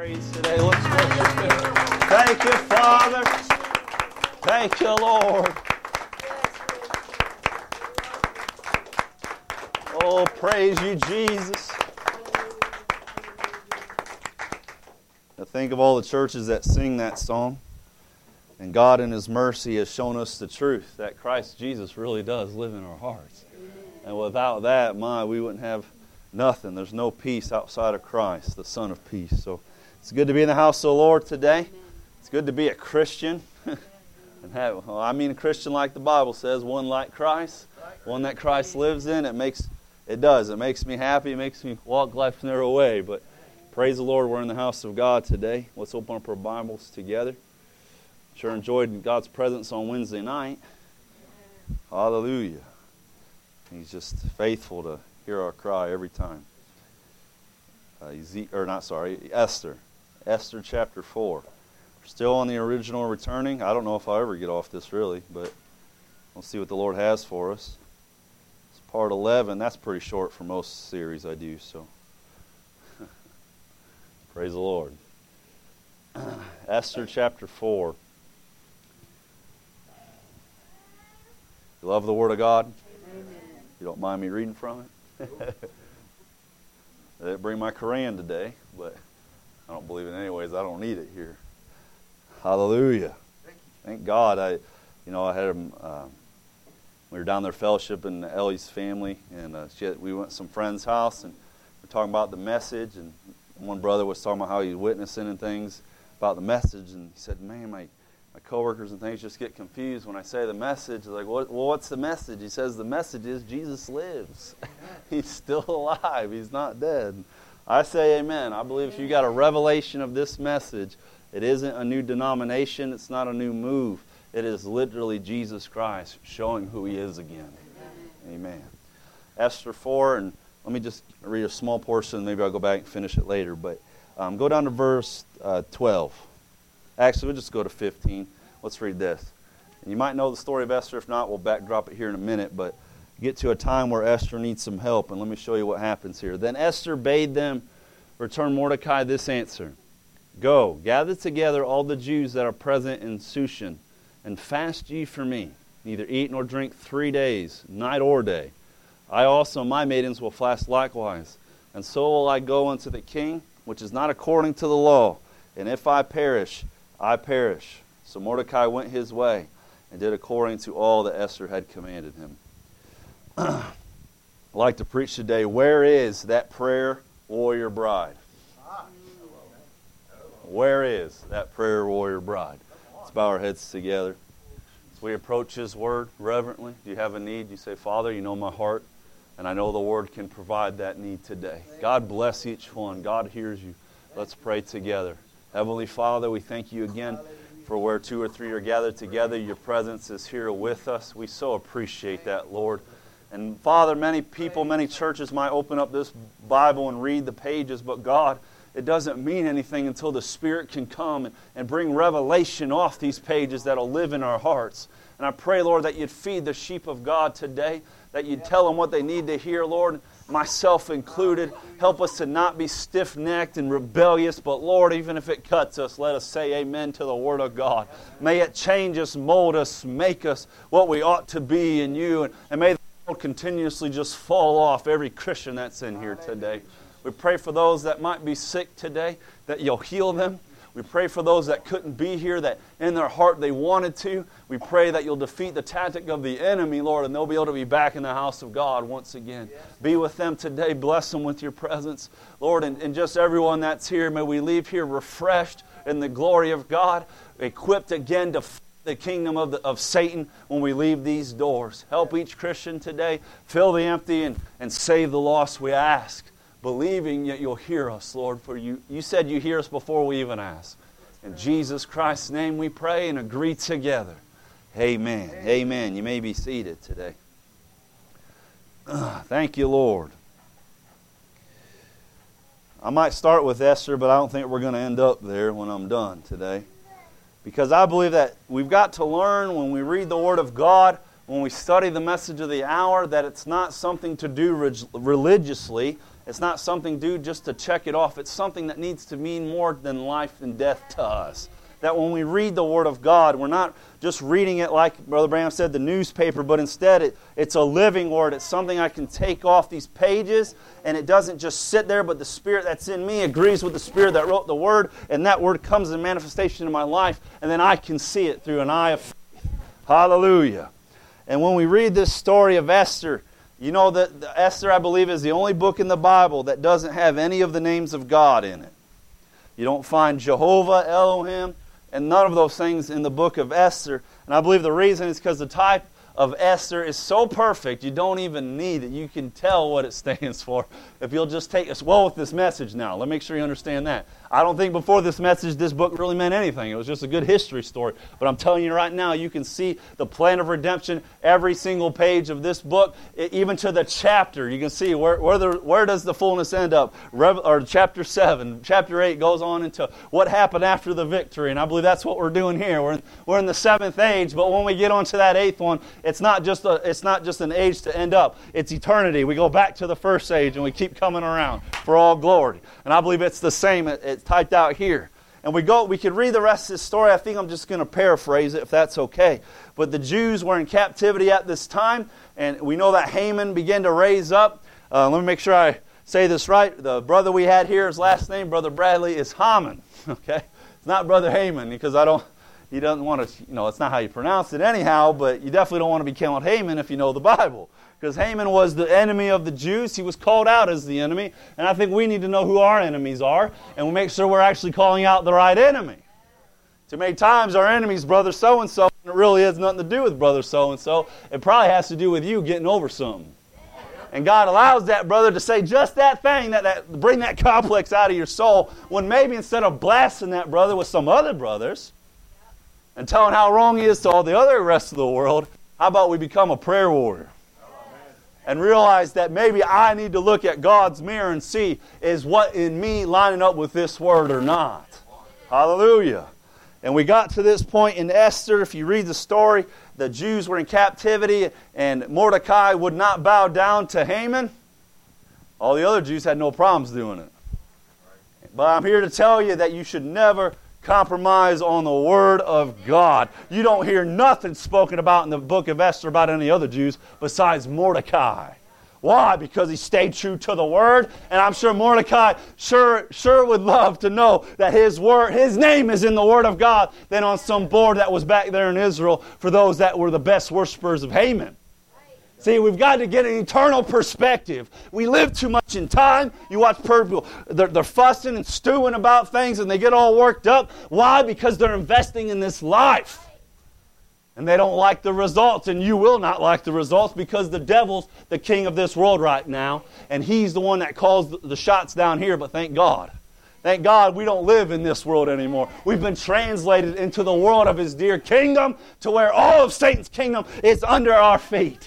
praise today. Let's worship Him. Thank you, Father. Thank you, Lord. Oh, praise you, Jesus. I think of all the churches that sing that song. And God in His mercy has shown us the truth that Christ Jesus really does live in our hearts. And without that, we wouldn't have nothing. There's no peace outside of Christ, the Son of Peace. So it's good to be in the house of the Lord today. It's good to be a Christian. And have, a Christian like the Bible says, one like Christ, one that Christ lives in. It makes me happy. It makes me walk life never away. But praise the Lord, we're in the house of God today. Let's open up our Bibles together. Sure enjoyed God's presence on Wednesday night. Hallelujah. He's just faithful to hear our cry every time. Esther. Esther chapter 4. We're still on the original returning. I don't know if I'll ever get off this really, but we'll see what the Lord has for us. It's part 11. That's pretty short for most series I do, so. Praise the Lord. Esther chapter 4. You love the Word of God? Amen. You don't mind me reading from it? I didn't bring my Quran today, but I don't believe it anyways. I don't need it here. Hallelujah. Thank God. I had him. We were down there fellowshipping Ellie's family, and we went to some friend's house, and we're talking about the message, and one brother was talking about how he's witnessing and things about the message, and he said, man, my coworkers and things just get confused when I say the message. They're like, what's the message? He says the message is Jesus lives. He's still alive. He's not dead. I say amen. I believe if you got a revelation of this message, it isn't a new denomination. It's not a new move. It is literally Jesus Christ showing who He is again. Amen. Esther 4, and let me just read a small portion. Maybe I'll go back and finish it later. But go down to verse 12. Actually, we'll just go to 15. Let's read this. And you might know the story of Esther. If not, we'll backdrop it here in a minute. But get to a time where Esther needs some help. And let me show you what happens here. Then Esther bade them return Mordecai this answer. Go, gather together all the Jews that are present in Shushan, and fast ye for me. Neither eat nor drink 3 days, night or day. I also, my maidens, will fast likewise. And so will I go unto the king, which is not according to the law. And if I perish, I perish. So Mordecai went his way and did according to all that Esther had commanded him. I'd like to preach today, where is that prayer warrior bride? Where is that prayer warrior bride? Let's bow our heads together. As we approach His Word reverently, do you have a need? You say, Father, you know my heart, and I know the Word can provide that need today. God bless each one. God hears you. Let's pray together. Heavenly Father, we thank you again for where 2 or 3 are gathered together. Your presence is here with us. We so appreciate that, Lord. And Father, many people, many churches might open up this Bible and read the pages, but God, it doesn't mean anything until the Spirit can come and bring revelation off these pages that will live in our hearts. And I pray, Lord, that you'd feed the sheep of God today, that you'd tell them what they need to hear, Lord, myself included. Help us to not be stiff-necked and rebellious, but Lord, even if it cuts us, let us say amen to the Word of God. May it change us, mold us, make us what we ought to be in you, and may the Lord continuously just fall off every Christian that's in here today. We pray for those that might be sick today, that you'll heal them. We pray for those that couldn't be here, that in their heart they wanted to. We pray that you'll defeat the tactic of the enemy, Lord, and they'll be able to be back in the house of God once again. Yes. Be with them today. Bless them with your presence. Lord, and just everyone that's here, may we leave here refreshed in the glory of God, equipped again to the kingdom of Satan when we leave these doors. Help each Christian today. Fill the empty and save the lost, we ask. Believing that you'll hear us, Lord, for you said you hear us before we even ask. In Jesus Christ's name we pray and agree together. Amen. Amen. You may be seated today. Thank you, Lord. I might start with Esther, but I don't think we're going to end up there when I'm done today. Because I believe that we've got to learn when we read the Word of God, when we study the message of the hour, that it's not something to do religiously. It's not something, dude, just to check it off. It's something that needs to mean more than life and death to us. That when we read the Word of God, we're not just reading it like Brother Branham said, the newspaper, but instead it's a living Word. It's something I can take off these pages, and it doesn't just sit there, but the Spirit that's in me agrees with the Spirit that wrote the Word, and that Word comes in manifestation in my life, and then I can see it through an eye of faith. Hallelujah. And when we read this story of Esther, you know that Esther, I believe, is the only book in the Bible that doesn't have any of the names of God in it. You don't find Jehovah, Elohim, and none of those things in the book of Esther. And I believe the reason is because the type of Esther is so perfect, you don't even need it. You can tell what it stands for if you'll just take us well with this message now. Let me make sure you understand that. I don't think before this message this book really meant anything. It was just a good history story. But I'm telling you right now, you can see the plan of redemption every single page of this book, even to the chapter. You can see where does the fullness end up. Chapter 7, chapter 8 goes on into what happened after the victory. And I believe that's what we're doing here. We're in the 7th age, but when we get onto that 8th one, it's not just an age to end up. It's eternity. We go back to the first age and we keep coming around for all glory. And I believe it's the same. It's typed out here. And we could read the rest of this story. I think I'm just going to paraphrase it if that's okay. But the Jews were in captivity at this time, and we know that Haman began to raise up. Let me make sure I say this right. The brother we had here, his last name, Brother Bradley, is Haman. Okay, it's not Brother Haman because he doesn't want to. It's not how you pronounce it anyhow. But you definitely don't want to be called Haman if you know the Bible. Because Haman was the enemy of the Jews. He was called out as the enemy. And I think we need to know who our enemies are. And we make sure we're actually calling out the right enemy. Too many times our enemy's brother so-and-so. And it really has nothing to do with brother so-and-so. It probably has to do with you getting over something. And God allows that brother to say just that thing, that bring that complex out of your soul. When maybe instead of blasting that brother with some other brothers and telling how wrong he is to all the other rest of the world, how about we become a prayer warrior? And realize that maybe I need to look at God's mirror and see, is what in me lining up with this word or not? Hallelujah. And we got to this point in Esther. If you read the story, the Jews were in captivity and Mordecai would not bow down to Haman. All the other Jews had no problems doing it. But I'm here to tell you that you should never compromise on the Word of God. You don't hear nothing spoken about in the book of Esther about any other Jews besides Mordecai. Why? Because he stayed true to the Word. And I'm sure Mordecai sure would love to know that his name is in the Word of God than on some board that was back there in Israel for those that were the best worshipers of Haman. See, we've got to get an eternal perspective. We live too much in time. You watch people, they're fussing and stewing about things and they get all worked up. Why? Because they're investing in this life. And they don't like the results, and you will not like the results because the devil's the king of this world right now, and he's the one that calls the shots down here, but thank God. Thank God we don't live in this world anymore. We've been translated into the world of His dear kingdom to where all of Satan's kingdom is under our feet.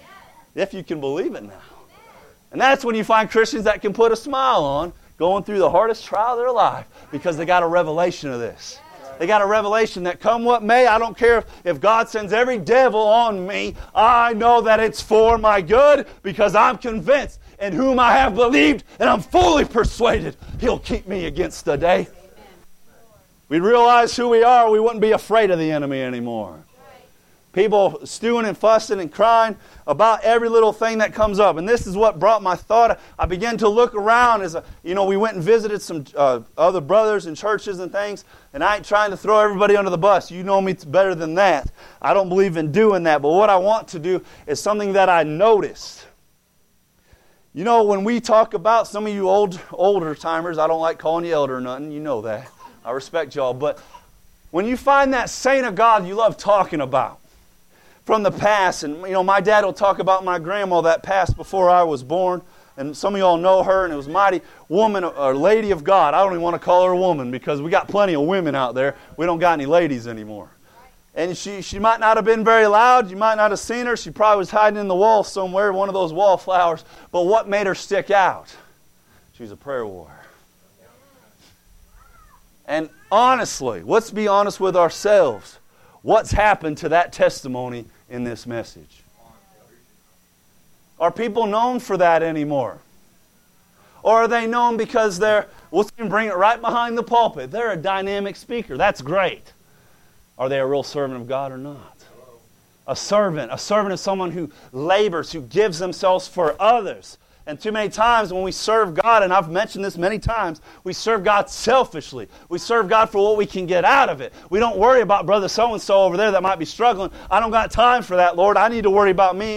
If you can believe it now. And that's when you find Christians that can put a smile on going through the hardest trial of their life because they got a revelation of this. They got a revelation that come what may, I don't care if God sends every devil on me, I know that it's for my good because I'm convinced in whom I have believed and I'm fully persuaded He'll keep me against the day. We realize who we are, we wouldn't be afraid of the enemy anymore. People stewing and fussing and crying about every little thing that comes up. And this is what brought my thought. I began to look around as, we went and visited some other brothers in churches and things. And I ain't trying to throw everybody under the bus. You know me better than that. I don't believe in doing that. But what I want to do is something that I noticed. You know, when we talk about some of you older timers, I don't like calling you elder or nothing. You know that. I respect y'all. But when you find that saint of God you love talking about, from the past, and my dad will talk about my grandma that passed before I was born, and some of y'all know her, and it was a mighty woman, or lady of God. I don't even want to call her a woman because we got plenty of women out there. We don't got any ladies anymore. And she might not have been very loud. You might not have seen her. She probably was hiding in the wall somewhere, one of those wallflowers. But what made her stick out? She was a prayer warrior. And honestly, let's be honest with ourselves. What's happened to that testimony in this message? Are people known for that anymore? Or are they known because we'll even bring it right behind the pulpit. They're a dynamic speaker. That's great. Are they a real servant of God or not? A servant is someone who labors, who gives themselves for others. And too many times when we serve God, and I've mentioned this many times, we serve God selfishly. We serve God for what we can get out of it. We don't worry about brother so-and-so over there that might be struggling. I don't got time for that, Lord. I need to worry about me.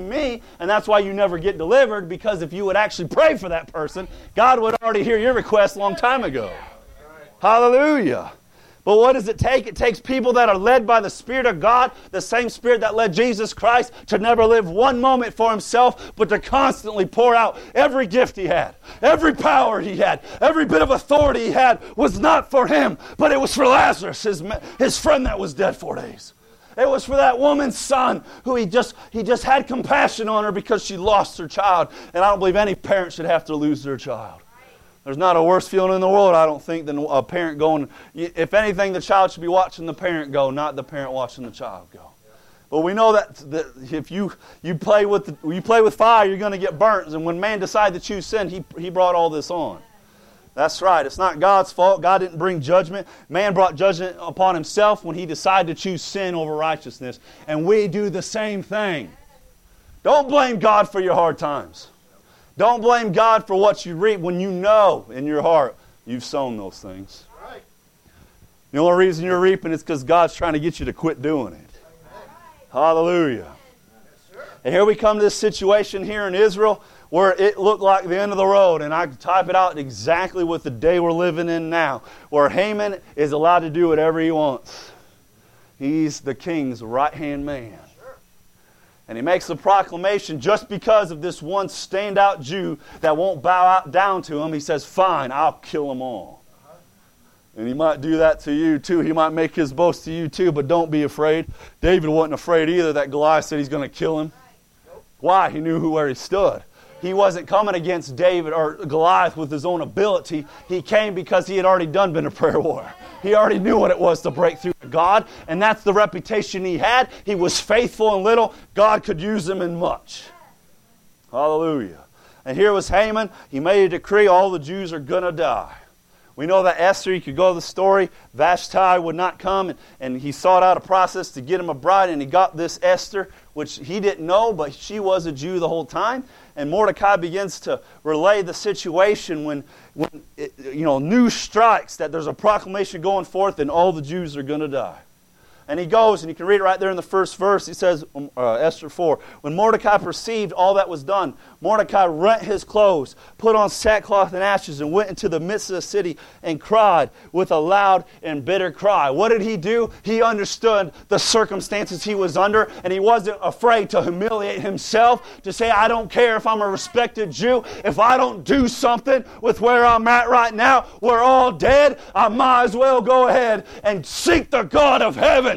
And that's why you never get delivered, because if you would actually pray for that person, God would already hear your request a long time ago. Hallelujah. But what does it take? It takes people that are led by the Spirit of God, the same Spirit that led Jesus Christ to never live one moment for himself, but to constantly pour out every gift he had, every power he had, every bit of authority he had was not for him, but it was for Lazarus, his friend that was dead 4 days. It was for that woman's son who he just had compassion on her because she lost her child. And I don't believe any parent should have to lose their child. There's not a worse feeling in the world, I don't think, than a parent going. If anything, the child should be watching the parent go, not the parent watching the child go. But we know that if you play with fire, you're going to get burnt. And when man decided to choose sin, he brought all this on. That's right. It's not God's fault. God didn't bring judgment. Man brought judgment upon himself when he decided to choose sin over righteousness. And we do the same thing. Don't blame God for your hard times. Don't blame God for what you reap when you know in your heart you've sown those things. Right. The only reason you're reaping is because God's trying to get you to quit doing it. Amen. Hallelujah. Yes, and here we come to this situation here in Israel where it looked like the end of the road. And I type it out exactly with the day we're living in now, where Haman is allowed to do whatever he wants. He's the king's right-hand man. And he makes a proclamation just because of this one standout Jew that won't bow down to him. He says, fine, I'll kill them all. And he might do that to you too. He might make his boast to you too, but don't be afraid. David wasn't afraid either that Goliath said he's going to kill him. Why? He knew where he stood. He wasn't coming against David or Goliath with his own ability. He came because he had already been a prayer warrior. He already knew what it was to break through to God, and that's the reputation he had. He was faithful in little. God could use him in much. Hallelujah. And here was Haman. He made a decree, all the Jews are going to die. We know that Esther, you could go to the story, Vashti would not come, and he sought out a process to get him a bride, and he got this Esther, which he didn't know, but she was a Jew the whole time. And Mordecai begins to relay the situation when news strikes that there's a proclamation going forth and all the Jews are going to die. And he goes, and you can read it right there in the first verse. He says, Esther 4, when Mordecai perceived all that was done, Mordecai rent his clothes, put on sackcloth and ashes, and went into the midst of the city and cried with a loud and bitter cry. What did he do? He understood the circumstances he was under, and he wasn't afraid to humiliate himself, to say, I don't care if I'm a respected Jew. If I don't do something with where I'm at right now, we're all dead. I might as well go ahead and seek the God of heaven.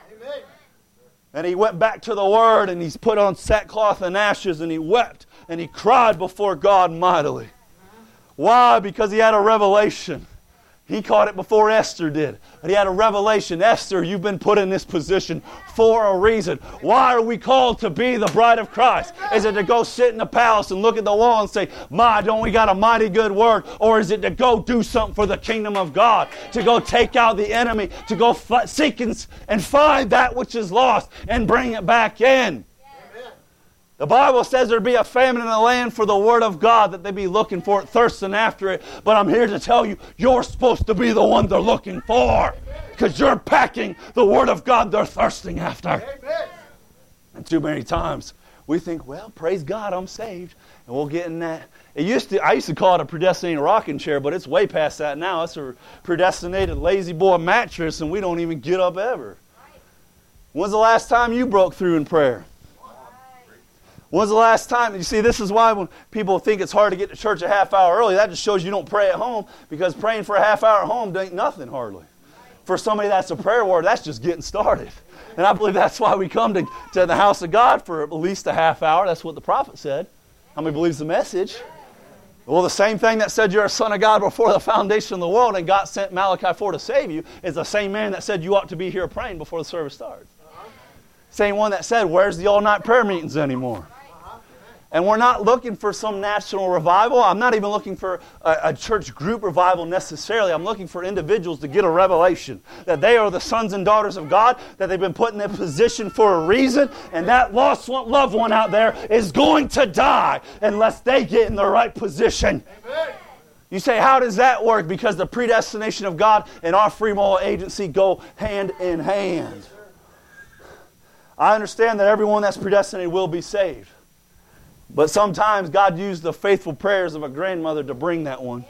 And he went back to the Word, and he's put on sackcloth and ashes, and he wept, and he cried before God mightily. Why? Because he had a revelation. He caught it before Esther did. But he had a revelation. Esther, you've been put in this position for a reason. Why are we called to be the bride of Christ? Is it to go sit in the palace and look at the wall and say, don't we got a mighty good word? Or is it to go do something for the kingdom of God? To go take out the enemy? To go seek and find that which is lost and bring it back in? The Bible says there'd be a famine in the land for the Word of God, that they'd be looking for it, thirsting after it. But I'm here to tell you, you're supposed to be the one they're looking for, because you're packing the Word of God they're thirsting after. Amen. And too many times we think, well, praise God, I'm saved. And we'll get in that. I used to call it a predestinated rocking chair, but it's way past that now. It's a predestinated lazy boy mattress, and we don't even get up ever. When's the last time you broke through in prayer? When's the last time? You see, this is why when people think it's hard to get to church a half hour early, that just shows you don't pray at home, because praying for a half hour at home ain't nothing hardly. For somebody that's a prayer warrior, that's just getting started. And I believe that's why we come to the house of God for at least a half hour. That's what the prophet said. How many believes the message? Well, the same thing that said you're a son of God before the foundation of the world and God sent Malachi 4 to save you is the same man that said you ought to be here praying before the service starts. Same one that said, where's the all-night prayer meetings anymore? And we're not looking for some national revival. I'm not even looking for a church group revival necessarily. I'm looking for individuals to get a revelation that they are the sons and daughters of God, that they've been put in that position for a reason, and that lost loved one out there is going to die unless they get in the right position. Amen. You say, how does that work? Because the predestination of God and our free moral agency go hand in hand. I understand that everyone that's predestinated will be saved. But sometimes God used the faithful prayers of a grandmother to bring that one.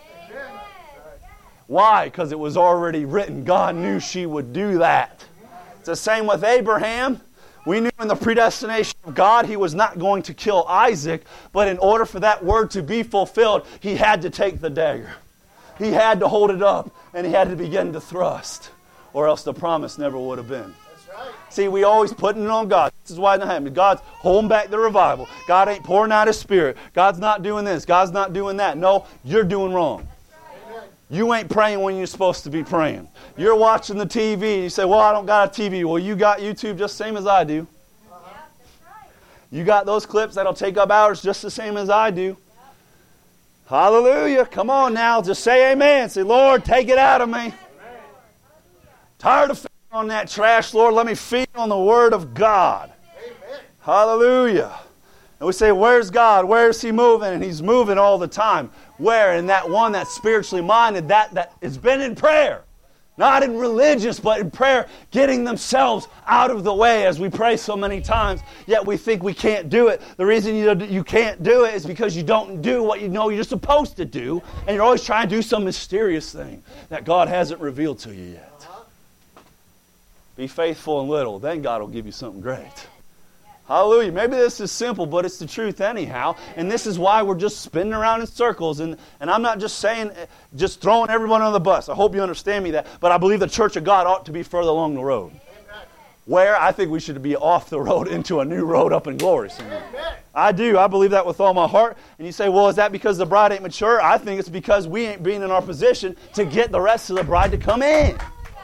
Why? Because it was already written. God knew she would do that. It's the same with Abraham. We knew in the predestination of God he was not going to kill Isaac, but in order for that word to be fulfilled, he had to take the dagger. He had to hold it up, and he had to begin to thrust, or else the promise never would have been. See, we always putting it on God. This is why it doesn't happen. God's holding back the revival. God ain't pouring out His Spirit. God's not doing this. God's not doing that. No, you're doing wrong. You ain't praying when you're supposed to be praying. You're watching the TV. You say, well, I don't got a TV. Well, you got YouTube just the same as I do. You got those clips that'll take up hours just the same as I do. Hallelujah. Come on now. Just say amen. Say, Lord, take it out of me. Tired of on that trash, Lord. Let me feed on the Word of God. Amen. Hallelujah. And we say, where's God? Where is He moving? And He's moving all the time. Where? In that one that's spiritually minded, that it's been in prayer. Not in religious, but in prayer, getting themselves out of the way as we pray so many times, yet we think we can't do it. The reason you can't do it is because you don't do what you know you're supposed to do, and you're always trying to do some mysterious thing that God hasn't revealed to you yet. Be faithful in little, then God will give you something great. Hallelujah. Maybe this is simple, but it's the truth anyhow. And this is why we're just spinning around in circles. And I'm not just saying, just throwing everyone on the bus. I hope you understand me that. But I believe the church of God ought to be further along the road. Where? I think we should be off the road into a new road up in glory somewhere. I do. I believe that with all my heart. And you say, well, is that because the bride ain't mature? I think it's because we ain't being in our position to get the rest of the bride to come in.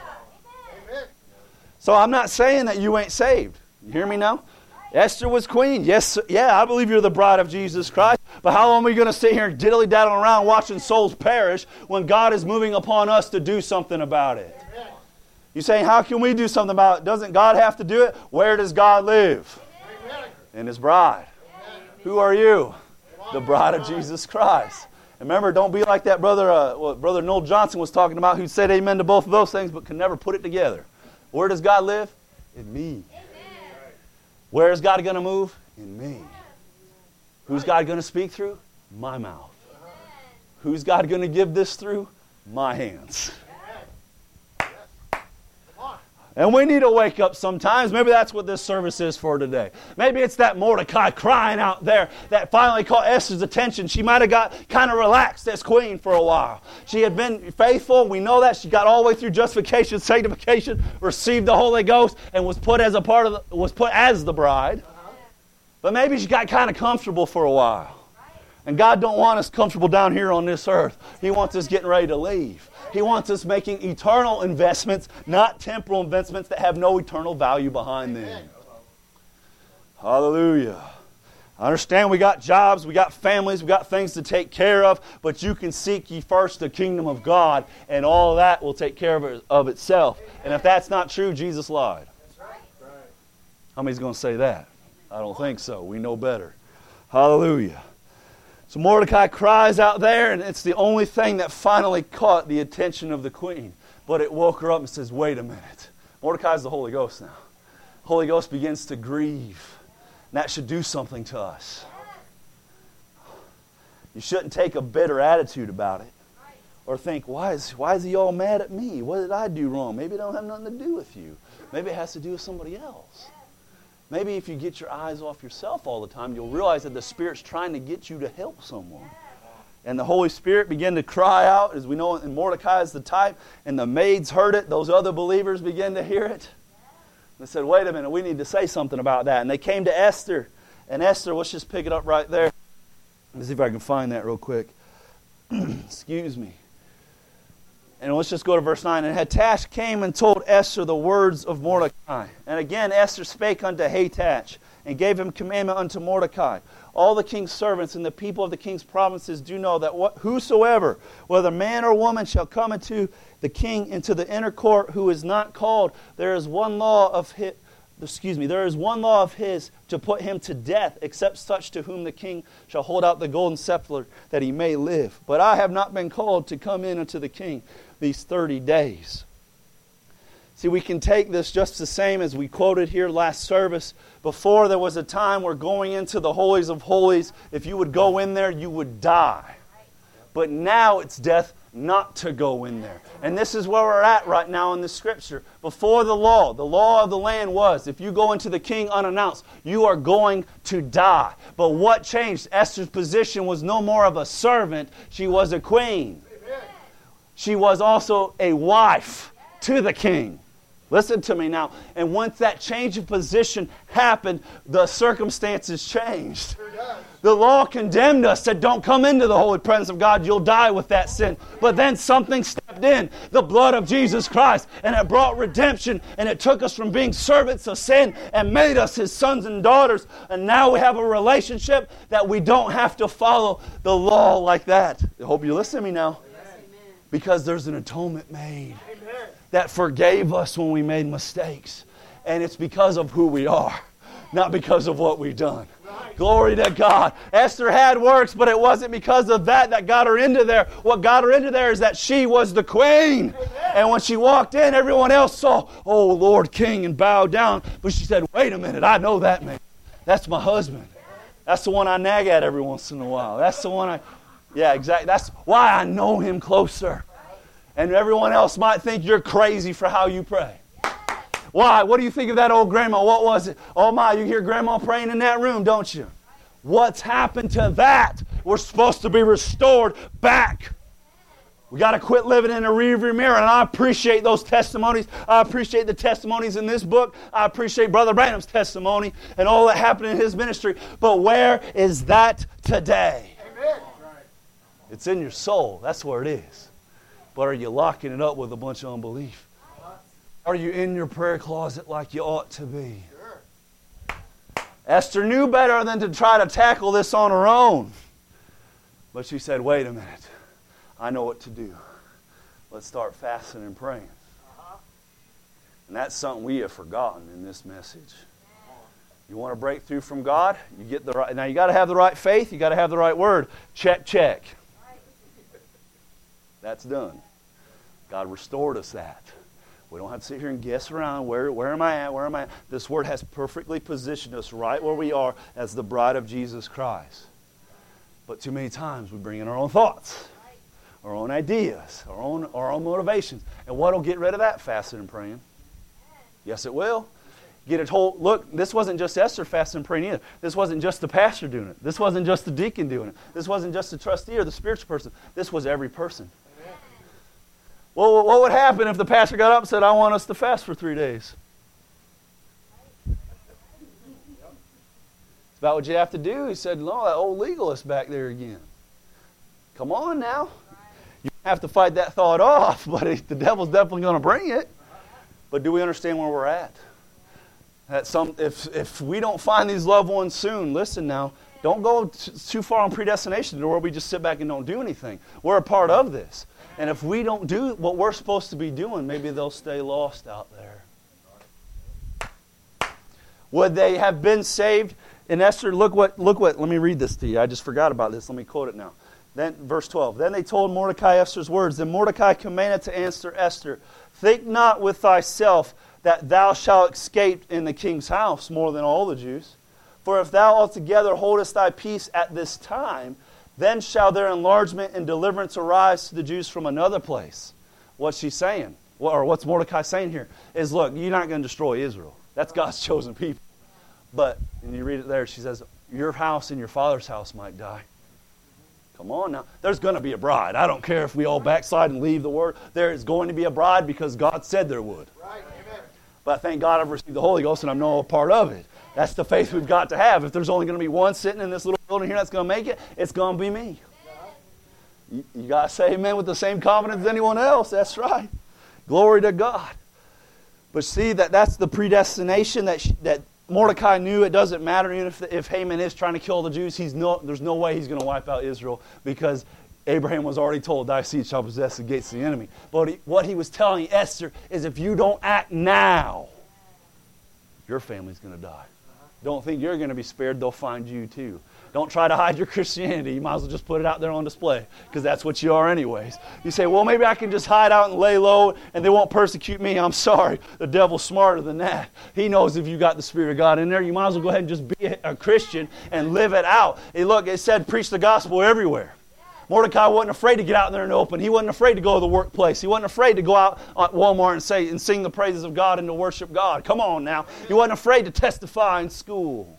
So I'm not saying that you ain't saved. You hear me now? Esther was queen. Yes, yeah, I believe you're the bride of Jesus Christ. But how long are we going to sit here diddly-daddling around watching souls perish when God is moving upon us to do something about it? You say, how can we do something about it? Doesn't God have to do it? Where does God live? In His bride. Who are you? The bride of Jesus Christ. And remember, don't be like that brother Noel Johnson was talking about, who said amen to both of those things but could never put it together. Where does God live? In me. Where is God going to move? In me. Who's God going to speak through? My mouth. Who's God going to give this through? My hands. And we need to wake up sometimes. Maybe that's what this service is for today. Maybe it's that Mordecai crying out there that finally caught Esther's attention. She might have got kind of relaxed as queen for a while. She had been faithful. We know that. She got all the way through justification, sanctification, received the Holy Ghost, and was put as the bride. But maybe she got kind of comfortable for a while. And God don't want us comfortable down here on this earth. He wants us getting ready to leave. He wants us making eternal investments, not temporal investments that have no eternal value behind them. Hallelujah. I understand we got jobs, we got families, we got things to take care of, but you can seek ye first the kingdom of God, and all that will take care of itself. And if that's not true, Jesus lied. How many's going to say that? I don't think so. We know better. Hallelujah. So Mordecai cries out there, and it's the only thing that finally caught the attention of the queen. But it woke her up and says, wait a minute. Mordecai's the Holy Ghost now. The Holy Ghost begins to grieve. And that should do something to us. You shouldn't take a bitter attitude about it. Or think, why is he all mad at me? What did I do wrong? Maybe it don't have nothing to do with you. Maybe it has to do with somebody else. Maybe if you get your eyes off yourself all the time, you'll realize that the Spirit's trying to get you to help someone. And the Holy Spirit began to cry out, as we know, and Mordecai is the type, and the maids heard it. Those other believers began to hear it. They said, wait a minute, we need to say something about that. And they came to Esther. And Esther, let's just pick it up right there. Let's see if I can find that real quick. Excuse me. And let's just go to verse 9. And Hathach came and told Esther the words of Mordecai. And again Esther spake unto Hathach, and gave him commandment unto Mordecai. all the king's servants and the people of the king's provinces do know that whosoever, whether man or woman, shall come into the king into the inner court who is not called, there is one law of his to put him to death, except such to whom the king shall hold out the golden scepter, that he may live. But I have not been called to come in unto the king these 30 days. See, we can take this just the same as we quoted here last service. Before, there was a time where going into the holies of holies, if you would go in there, you would die. But now it's death not to go in there. And this is where we're at right now in the Scripture. Before the law of the land was, if you go into the king unannounced, you are going to die. But what changed? Esther's position was no more of a servant. She was a queen. She was also a wife to the king. Listen to me now. And once that change of position happened, the circumstances changed. The law condemned us, said, don't come into the holy presence of God. You'll die with that sin. But then something stepped in, the blood of Jesus Christ, and it brought redemption, and it took us from being servants of sin and made us His sons and daughters. And now we have a relationship that we don't have to follow the law like that. I hope you listen to me now. Because there's an atonement made that forgave us when we made mistakes. And it's because of who we are, not because of what we've done. Glory to God. Esther had works, but it wasn't because of that got her into there. What got her into there is that she was the queen. And when she walked in, everyone else saw, oh, Lord King, and bowed down. But she said, wait a minute, I know that man. That's my husband. That's the one I nag at every once in a while. That's the one yeah, exactly. That's why I know him closer. And everyone else might think you're crazy for how you pray. Why? What do you think of that old grandma? What was it? Oh my, you hear grandma praying in that room, don't you? What's happened to that? We're supposed to be restored back. We got to quit living in a rearview mirror. And I appreciate those testimonies. I appreciate the testimonies in this book. I appreciate Brother Branham's testimony and all that happened in his ministry. But where is that today? Amen. It's in your soul. That's where it is. But are you locking it up with a bunch of unbelief? Are you in your prayer closet like you ought to be? Sure. Esther knew better than to try to tackle this on her own. But she said, wait a minute. I know what to do. Let's start fasting and praying. And that's something we have forgotten in this message. You want to break through from God? You get the right. Now you got to have the right faith. You got to have the right word. Check, check. That's done. God restored us that. We don't have to sit here and guess around. Where am I at? Where am I at? This word has perfectly positioned us right where we are as the bride of Jesus Christ. But too many times we bring in our own thoughts, our own ideas, our own motivations. And what will get rid of that? Fasting and praying. Yes, it will. Get it whole. Look, this wasn't just Esther fasting and praying either. This wasn't just the pastor doing it. This wasn't just the deacon doing it. This wasn't just the trustee or the spiritual person. This was every person. Well, what would happen if the pastor got up and said, I want us to fast for 3 days? It's about what you have to do. He said, no, that old legalist back there again. Come on now. You have to fight that thought off, but the devil's definitely going to bring it. But do we understand where we're at? If we don't find these loved ones soon, listen now, don't go too far on predestination to where we just sit back and don't do anything. We're a part of this. And if we don't do what we're supposed to be doing, maybe they'll stay lost out there. Would they have been saved? In Esther, look what, let me read this to you. I just forgot about this. Let me quote it now. Then, verse 12. Then they told Mordecai Esther's words. Then Mordecai commanded to answer Esther, think not with thyself that thou shalt escape in the king's house more than all the Jews. For if thou altogether holdest thy peace at this time, then shall their enlargement and deliverance arise to the Jews from another place. What's she saying? Or what's Mordecai saying here? Is look, you're not going to destroy Israel. That's God's chosen people. But, and you read it there, she says, your house and your father's house might die. Come on now. There's going to be a bride. I don't care if we all backslide and leave the word. There is going to be a bride because God said there would. Right. Amen. But thank God I've received the Holy Ghost and I'm no part of it. That's the faith we've got to have. If there's only going to be one sitting in this little building here that's going to make it, it's going to be me. You got to say amen with the same confidence as anyone else. That's right. Glory to God. But see, that's the predestination that Mordecai knew it doesn't matter even if Haman is trying to kill the Jews. There's no way he's going to wipe out Israel because Abraham was already told, thy seed shall possess the gates of the enemy. But what he was telling Esther is if you don't act now, your family's going to die. Don't think you're going to be spared. They'll find you too. Don't try to hide your Christianity. You might as well just put it out there on display because that's what you are anyways. You say, well, maybe I can just hide out and lay low and they won't persecute me. I'm sorry. The devil's smarter than that. He knows if you got the Spirit of God in there, you might as well go ahead and just be a Christian and live it out. Hey, look, it said preach the gospel everywhere. Mordecai wasn't afraid to get out there in the open. He wasn't afraid to go to the workplace. He wasn't afraid to go out at Walmart and sing the praises of God and to worship God. Come on now. He wasn't afraid to testify in school.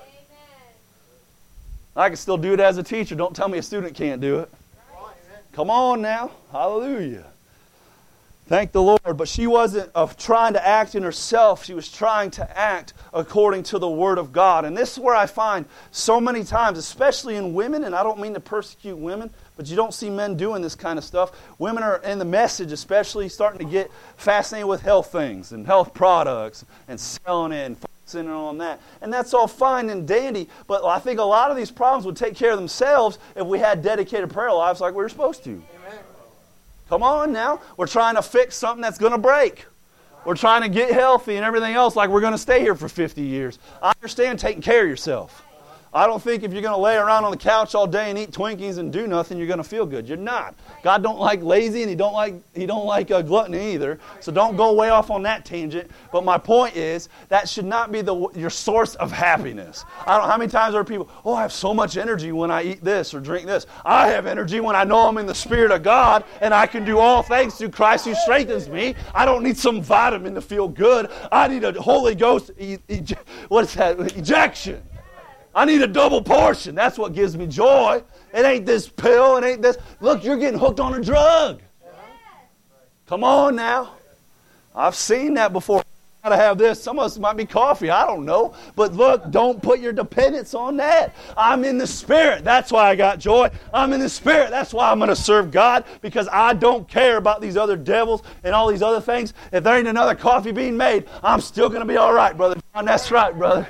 I can still do it as a teacher. Don't tell me a student can't do it. Come on now. Hallelujah. Thank the Lord. But she wasn't trying to act in herself. She was trying to act according to the Word of God. And this is where I find so many times, especially in women, and I don't mean to persecute women, but you don't see men doing this kind of stuff. Women are in the message especially starting to get fascinated with health things and health products and selling it and focusing on that. And that's all fine and dandy, but I think a lot of these problems would take care of themselves if we had dedicated prayer lives like we were supposed to. Amen. Come on now. We're trying to fix something that's going to break. We're trying to get healthy and everything else like we're going to stay here for 50 years. I understand taking care of yourself. I don't think if you're going to lay around on the couch all day and eat Twinkies and do nothing, you're going to feel good. You're not. God don't like lazy and He don't like gluttony either. So don't go way off on that tangent. But my point is that should not be your source of happiness. I don't know how many times there are people, oh, I have so much energy when I eat this or drink this. I have energy when I know I'm in the Spirit of God and I can do all things through Christ who strengthens me. I don't need some vitamin to feel good. I need a Holy Ghost ejection. I need a double portion. That's what gives me joy. It ain't this pill. It ain't this. Look, you're getting hooked on a drug. Come on now. I've seen that before. I gotta have this. Some of us might be coffee. I don't know. But look, don't put your dependence on that. I'm in the Spirit. That's why I got joy. I'm in the Spirit. That's why I'm going to serve God, because I don't care about these other devils and all these other things. If there ain't another coffee being made, I'm still going to be all right, Brother John. That's right, brother.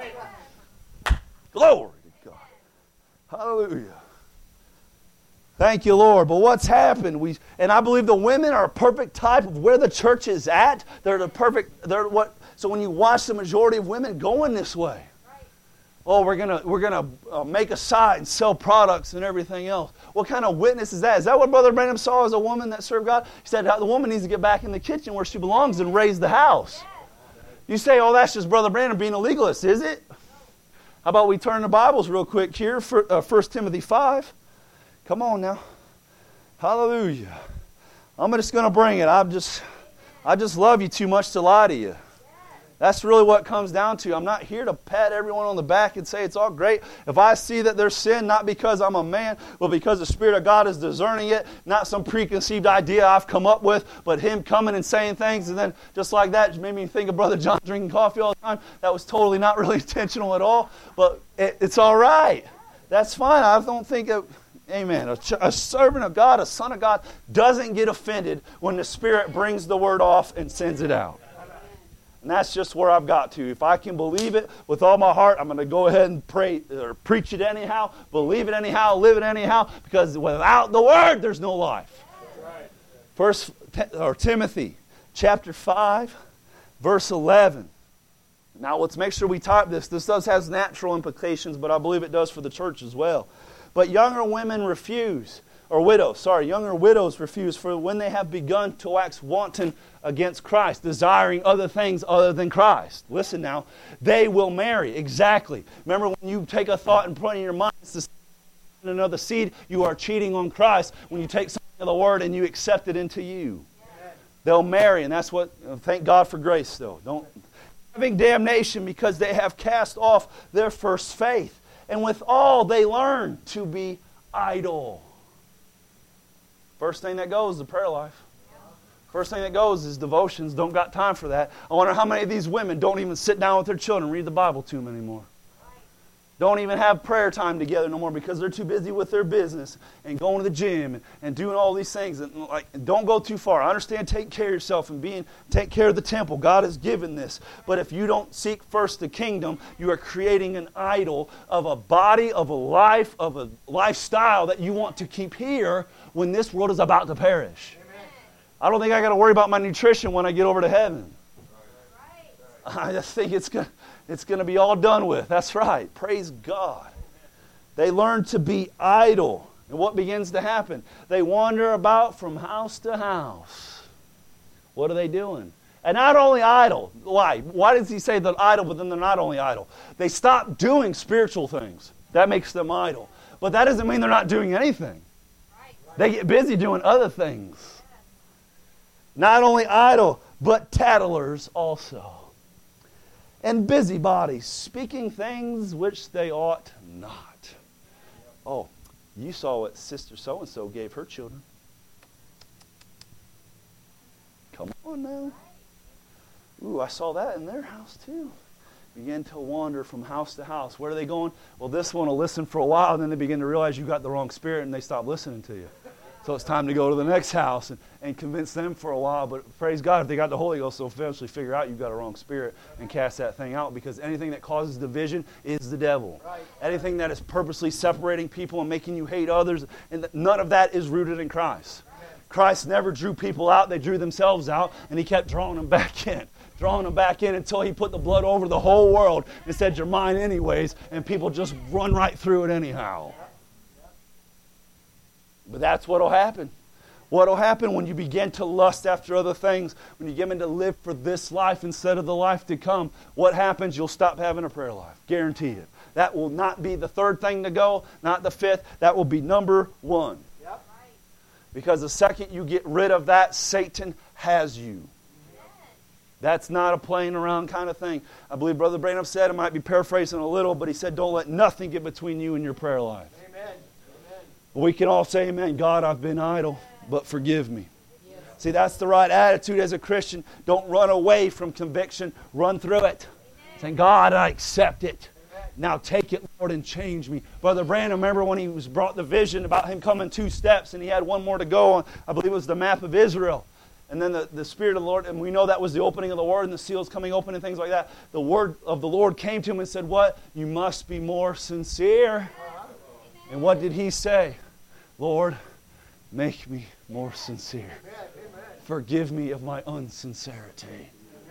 Glory to God. Hallelujah. Thank you, Lord. But what's happened? And I believe the women are a perfect type of where the church is at. So when you watch the majority of women going this way, oh, we're gonna make a site and sell products and everything else. What kind of witness is that? Is that what Brother Branham saw as a woman that served God? He said the woman needs to get back in the kitchen where she belongs and raise the house. You say, oh, that's just Brother Branham being a legalist, is it? How about we turn the Bibles real quick here, 1 Timothy 5. Come on now. Hallelujah. I'm just going to bring it. I just love you too much to lie to you. That's really what it comes down to. I'm not here to pat everyone on the back and say it's all great. If I see that there's sin, not because I'm a man, but because the Spirit of God is discerning it, not some preconceived idea I've come up with, but Him coming and saying things, and then just like that, it made me think of Brother John drinking coffee all the time. That was totally not really intentional at all, but it's all right. That's fine. I don't think amen. A servant of God, a son of God, doesn't get offended when the Spirit brings the word off and sends it out. And that's just where I've got to. If I can believe it with all my heart, I'm going to go ahead and pray or preach it anyhow, believe it anyhow, live it anyhow, because without the word, there's no life. Timothy chapter 5, verse 11. Now let's make sure we type this. This does have natural implications, but I believe it does for the church as well. But younger widows refuse, for when they have begun to wax wanton against Christ, desiring other things other than Christ. Listen now, they will marry. Exactly. Remember when you take a thought and put it in your mind, it's another seed, you are cheating on Christ when you take something of the Word and you accept it into you. They'll marry, and that's what, thank God for grace though. Don't having damnation because they have cast off their first faith. And with all they learn to be idle. First thing that goes is the prayer life. First thing that goes is devotions. Don't got time for that. I wonder how many of these women don't even sit down with their children and read the Bible to them anymore. don't even have prayer time together no more because they're too busy with their business and going to the gym and doing all these things. And don't go too far. I understand take care of yourself and take care of the temple. God has given this. But if you don't seek first the kingdom, you are creating an idol of a body, of a life, of a lifestyle that you want to keep here when this world is about to perish. Amen. I don't think I got to worry about my nutrition when I get over to heaven. I just think it's going to be all done with. That's right. Praise God. They learn to be idle. And what begins to happen? They wander about from house to house. What are they doing? And not only idle. Why? Why does he say they're idle, but then they're not only idle? They stop doing spiritual things. That makes them idle. But that doesn't mean they're not doing anything. They get busy doing other things. Not only idle, but tattlers also. And busybodies, speaking things which they ought not. Oh, you saw what Sister so-and-so gave her children. Come on now. Ooh, I saw that in their house too. Begin to wander from house to house. Where are they going? Well, this one will listen for a while, and then they begin to realize you got the wrong spirit, and they stop listening to you. So it's time to go to the next house and convince them for a while. But praise God, if they got the Holy Ghost, they'll eventually figure out you've got a wrong spirit and cast that thing out, because anything that causes division is the devil. Right. Anything that is purposely separating people and making you hate others, and none of that is rooted in Christ. Christ never drew people out. They drew themselves out, and he kept drawing them back in. Drawing them back in until he put the blood over the whole world and said, you're mine anyways, and people just run right through it anyhow. But that's what will happen. What will happen when you begin to lust after other things, when you begin to live for this life instead of the life to come, what happens? You'll stop having a prayer life. Guarantee it. That will not be the third thing to go, not the fifth. That will be number one. Yep. Because the second you get rid of that, Satan has you. That's not a playing around kind of thing. I believe Brother Branham said, I might be paraphrasing a little, but he said, don't let nothing get between you and your prayer life. Amen. We can all say, amen, God, I've been idle, but forgive me. Yes. See, that's the right attitude as a Christian. Don't run away from conviction. Run through it. Saying, God, I accept it. Amen. Now take it, Lord, and change me. Brother Branham, remember when he was brought the vision about him coming 2 steps and he had one more to go on? I believe it was the map of Israel. And then the Spirit of the Lord, and we know that was the opening of the Word and the seals coming open and things like that. The Word of the Lord came to him and said, what? You must be more sincere. And what did he say? Lord, make me more sincere. Forgive me of my unsincerity.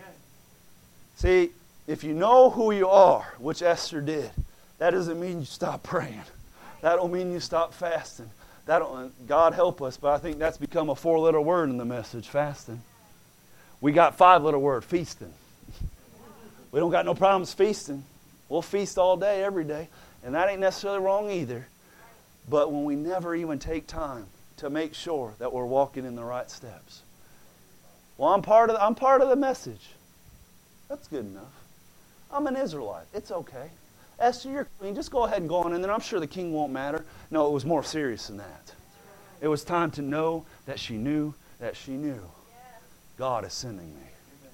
See, if you know who you are, which Esther did, that doesn't mean you stop praying. That don't mean you stop fasting. God help us, but I think that's become a 4-letter word in the message, fasting. We got 5-letter word, feasting. We don't got no problems feasting. We'll feast all day, every day. And that ain't necessarily wrong either. But when we never even take time to make sure that we're walking in the right steps. Well, I'm part of the message. That's good enough. I'm an Israelite. It's okay. Esther, you're clean. Just go ahead and go on in there. I'm sure the king won't matter. No, it was more serious than that. It was time to know that she knew that she knew. God is sending me.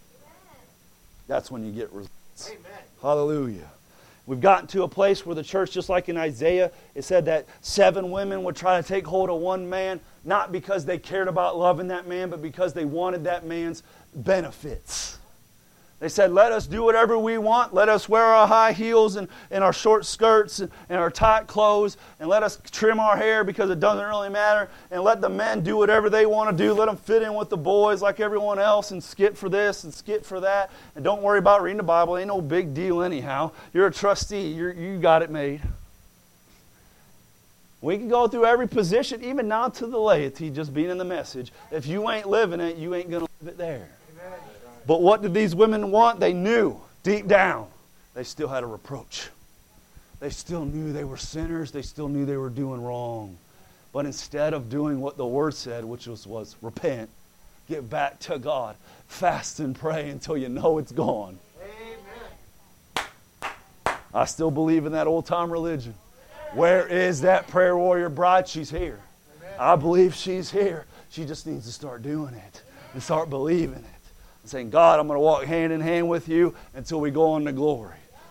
That's when you get results. Amen. Hallelujah. We've gotten to a place where the church, just like in Isaiah, it said that 7 women would try to take hold of one man, not because they cared about loving that man, but because they wanted that man's benefits. They said, let us do whatever we want. Let us wear our high heels and our short skirts and our tight clothes. And let us trim our hair because it doesn't really matter. And let the men do whatever they want to do. Let them fit in with the boys like everyone else and skip for this and skip for that. And don't worry about reading the Bible. It ain't no big deal anyhow. You're a trustee. You got it made. We can go through every position, even now to the laity, just being in the message. If you ain't living it, you ain't going to live it there. But what did these women want? They knew deep down they still had a reproach. They still knew they were sinners. They still knew they were doing wrong. But instead of doing what the Word said, which was repent, get back to God, fast and pray until you know it's gone. Amen. I still believe in that old-time religion. Where is that prayer warrior bride? She's here. Amen. I believe she's here. She just needs to start doing it and start believing it. Saying, God, I'm going to walk hand in hand with you until we go on to glory.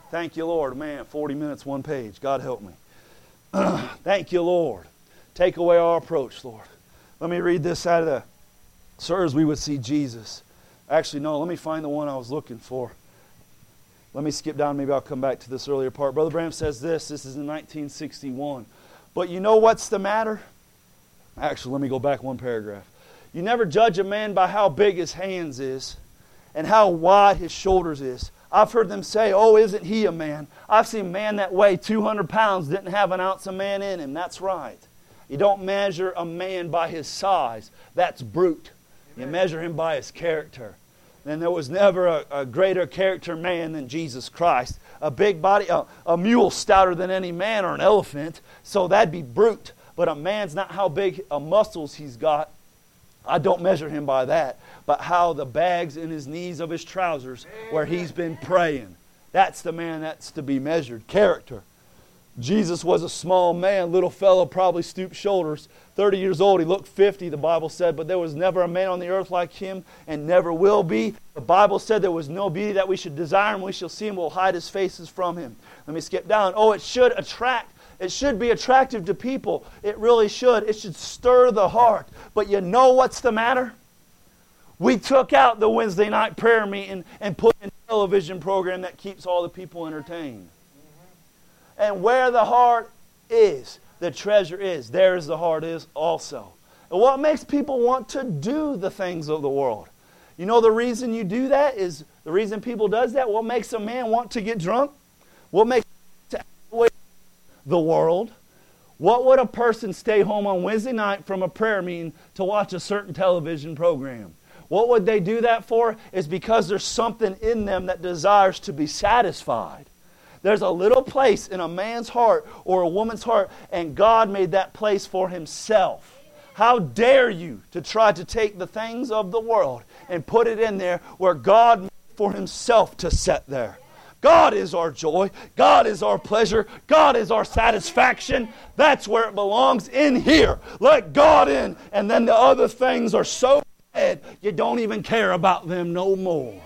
Thank you, Lord. Man, 40 minutes, one page. God help me. Thank you, Lord. Take away our approach, Lord. Let me read this out of the Sirs, we would see Jesus. Actually, no, let me find the one I was looking for. Let me skip down. Maybe I'll come back to this earlier part. Brother Branham says this. This is in 1961. But you know what's the matter? Actually, let me go back one paragraph. You never judge a man by how big his hands is and how wide his shoulders is. I've heard them say, oh, isn't he a man? I've seen a man that weighed 200 pounds didn't have an ounce of man in him. That's right. You don't measure a man by his size. That's brute. You measure him by his character. And there was never a greater character man than Jesus Christ. A big body, a mule stouter than any man or an elephant. So that'd be brute. But a man's not how big muscles he's got. I don't measure him by that. But how the bags in his knees of his trousers where he's been praying. That's the man that's to be measured. Character. Jesus was a small man, little fellow, probably stooped shoulders. 30 years old, he looked 50, the Bible said, but there was never a man on the earth like him and never will be. The Bible said there was no beauty that we should desire him. We shall see him, we'll hide his faces from him. Let me skip down. Oh, it should be attractive to people. It really should. It should stir the heart. But you know what's the matter? We took out the Wednesday night prayer meeting and put in a television program that keeps all the people entertained. And where the heart is, the treasure is. There is the heart is also. And what makes people want to do the things of the world? You know the reason you do that is, the reason people does that, what makes a man want to get drunk? What makes to avoid the world? What would a person stay home on Wednesday night from a prayer meeting to watch a certain television program? What would they do that for? Is because there's something in them that desires to be satisfied. There's a little place in a man's heart or a woman's heart, and God made that place for himself. How dare you to try to take the things of the world and put it in there where God made for himself to set there. God is our joy. God is our pleasure. God is our satisfaction. That's where it belongs, in here. Let God in, and then the other things are so bad you don't even care about them no more.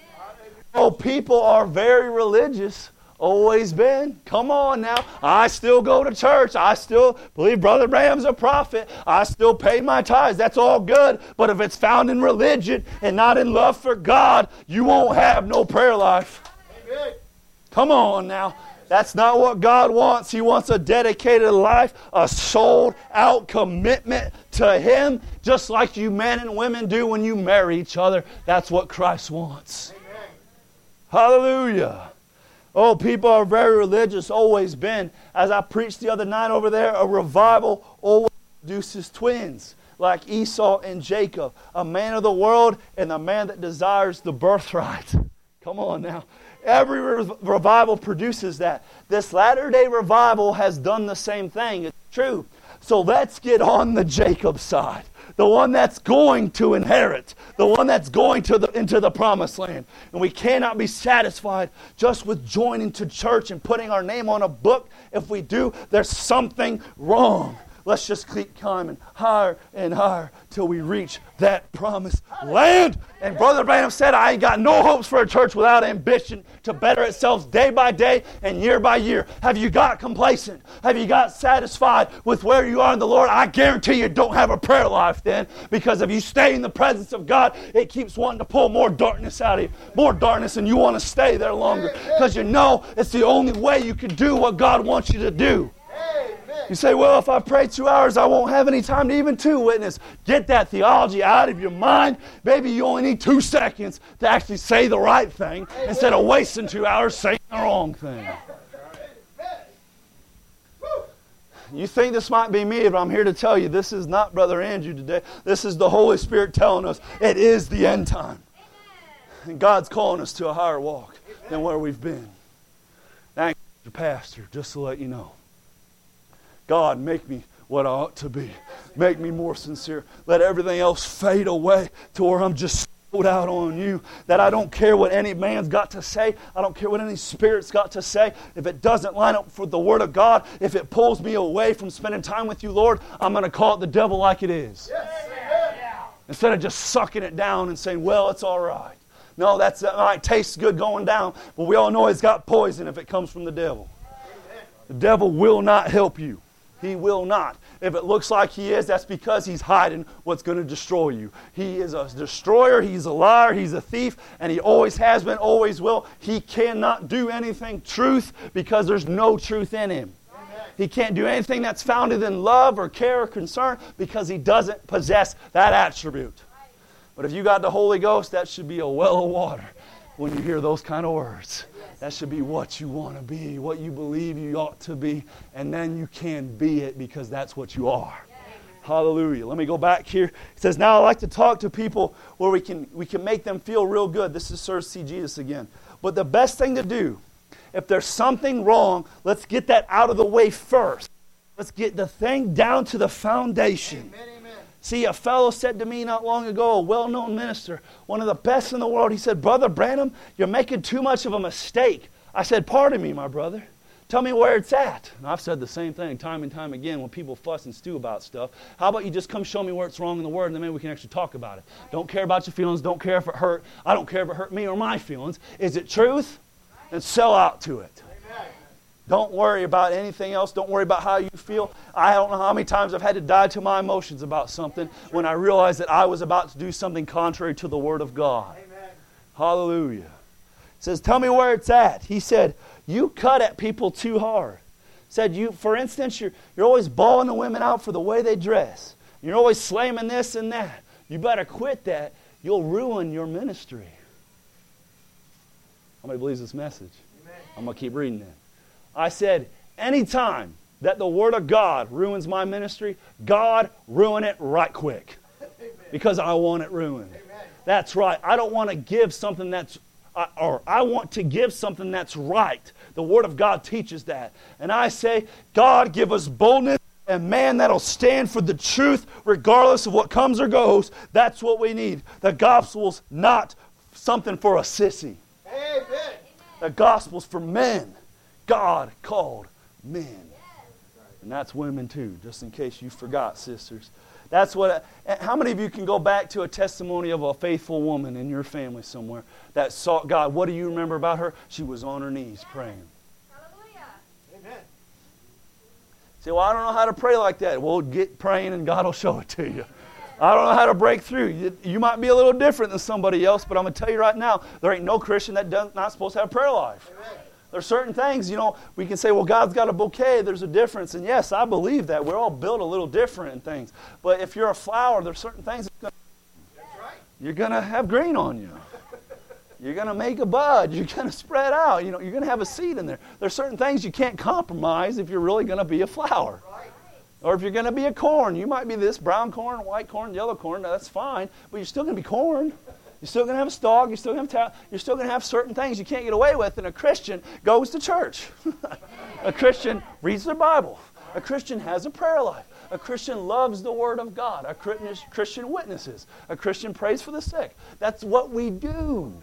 Oh, people are very religious. Always been. Come on now. I still go to church. I still believe Brother Branham's a prophet. I still pay my tithes. That's all good. But if it's found in religion and not in love for God, you won't have no prayer life. Amen. Come on now. That's not what God wants. He wants a dedicated life, a sold-out commitment to Him, just like you men and women do when you marry each other. That's what Christ wants. Amen. Hallelujah. Oh, people are very religious, always been. As I preached the other night over there, a revival always produces twins, like Esau and Jacob. A man of the world and a man that desires the birthright. Come on now. Every revival produces that. This latter-day revival has done the same thing. It's true. So let's get on the Jacob side. The one that's going to inherit. The one that's going into the promised land. And we cannot be satisfied just with joining to church and putting our name on a book. If we do, there's something wrong. Let's just keep climbing higher and higher till we reach that promised land. And Brother Branham said, I ain't got no hopes for a church without ambition to better itself day by day and year by year. Have you got complacent? Have you got satisfied with where you are in the Lord? I guarantee you don't have a prayer life then, because if you stay in the presence of God, it keeps wanting to pull more darkness out of you. More darkness, and you want to stay there longer because you know it's the only way you can do what God wants you to do. You say, well, if I pray 2 hours, I won't have any time to even to witness. Get that theology out of your mind. Maybe you only need 2 seconds to actually say the right thing instead of wasting 2 hours saying the wrong thing. You think this might be me, but I'm here to tell you this is not Brother Andrew today. This is the Holy Spirit telling us it is the end time. And God's calling us to a higher walk than where we've been. Thank you, Pastor, just to let you know. God, make me what I ought to be. Make me more sincere. Let everything else fade away to where I'm just sold out on you. That I don't care what any man's got to say. I don't care what any spirit's got to say. If it doesn't line up for the Word of God, if it pulls me away from spending time with you, Lord, I'm going to call it the devil like it is. Yes. Instead of just sucking it down and saying, well, it's all right. No, that might taste good going down, but we all know it's got poison if it comes from the devil. The devil will not help you. He will not. If it looks like he is, that's because he's hiding what's going to destroy you. He is a destroyer, he's a liar, he's a thief, and he always has been, always will. He cannot do anything truth because there's no truth in him. He can't do anything that's founded in love or care or concern because he doesn't possess that attribute. But if you got the Holy Ghost, that should be a well of water when you hear those kind of words. That should be what you want to be, what you believe you ought to be, and then you can be it because that's what you are. Hallelujah. Let me go back here. It says, now I like to talk to people where we can make them feel real good. This is Sir C. Jesus again. But the best thing to do, if there's something wrong, let's get that out of the way first. Let's get the thing down to the foundation. Amen, amen. See, a fellow said to me not long ago, a well-known minister, one of the best in the world, he said, Brother Branham, you're making too much of a mistake. I said, pardon me, my brother. Tell me where it's at. And I've said the same thing time and time again when people fuss and stew about stuff. How about you just come show me where it's wrong in the Word, and then maybe we can actually talk about it. Don't care about your feelings. Don't care if it hurt. I don't care if it hurt me or my feelings. Is it truth? And sell out to it. Don't worry about anything else. Don't worry about how you feel. I don't know how many times I've had to die to my emotions about something when I realized that I was about to do something contrary to the Word of God. Amen. Hallelujah. It says, tell me where it's at. He said, you cut at people too hard. Said, for instance, you're always bawling the women out for the way they dress. You're always slamming this and that. You better quit that. You'll ruin your ministry. How many believes this message? Amen. I'm going to keep reading it. I said, anytime that the Word of God ruins my ministry, God ruin it right quick. Amen. Because I want it ruined. Amen. That's right. I don't want to give something I want to give something that's right. The Word of God teaches that. And I say, God, give us boldness and man that'll stand for the truth regardless of what comes or goes. That's what we need. The gospel's not something for a sissy. Amen. The gospel's for men. God called men. And that's women too, just in case you forgot, sisters. That's what. How many of you can go back to a testimony of a faithful woman in your family somewhere that sought God? What do you remember about her? She was on her knees praying. Hallelujah. Amen. Say, well, I don't know how to pray like that. Well, get praying and God will show it to you. I don't know how to break through. You might be a little different than somebody else, but I'm going to tell you right now, there ain't no Christian that's not supposed to have a prayer life. Amen. There's certain things, we can say, well, God's got a bouquet, there's a difference. And yes, I believe that. We're all built a little different in things. But if you're a flower, there's certain things you're going to have green on you. You're going to make a bud. You're going to spread out. You're going to have a seed in there. There's certain things you can't compromise if you're really going to be a flower. Or if you're going to be a corn. You might be this brown corn, white corn, yellow corn. That's fine. But you're still going to be corn. You're still going to have a stalk. You're still going to have certain things you can't get away with. And a Christian goes to church. A Christian reads their Bible. A Christian has a prayer life. A Christian loves the Word of God. A Christian witnesses. A Christian prays for the sick. That's what we do. Amen.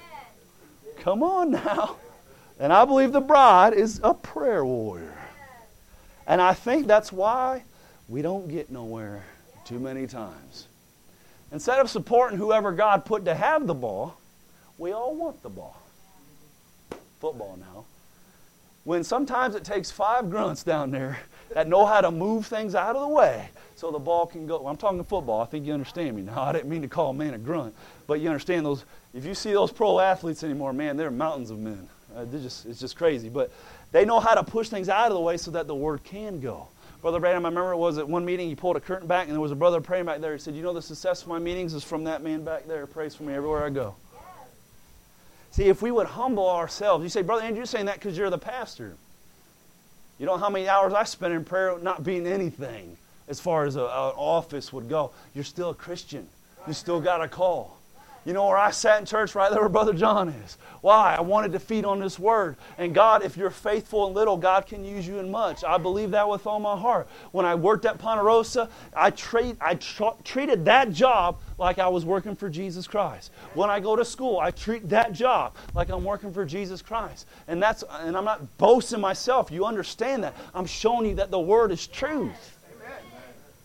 Come on now. And I believe the bride is a prayer warrior. And I think that's why we don't get nowhere too many times. Instead of supporting whoever God put to have the ball, we all want the ball. Football now. When sometimes it takes 5 grunts down there that know how to move things out of the way so the ball can go. Well, I'm talking football. I think you understand me now. I didn't mean to call a man a grunt. But you understand those. If you see those pro athletes anymore, man, they're mountains of men. It's just crazy. But they know how to push things out of the way so that the word can go. Brother Branham, I remember it was at one meeting, he pulled a curtain back and there was a brother praying back there. He said, the success of my meetings is from that man back there who prays for me everywhere I go. Yes. See, if we would humble ourselves. You say, Brother Andrew, you're saying that because you're the pastor. You know how many hours I spent in prayer not being anything as far as an office would go. You're still a Christian. You still got a call. You know where I sat in church? Right there where Brother John is. Why? I wanted to feed on this Word. And God, if you're faithful in little, God can use you in much. I believe that with all my heart. When I worked at Ponderosa, I treated that job like I was working for Jesus Christ. When I go to school, I treat that job like I'm working for Jesus Christ. And I'm not boasting myself. You understand that. I'm showing you that the Word is truth.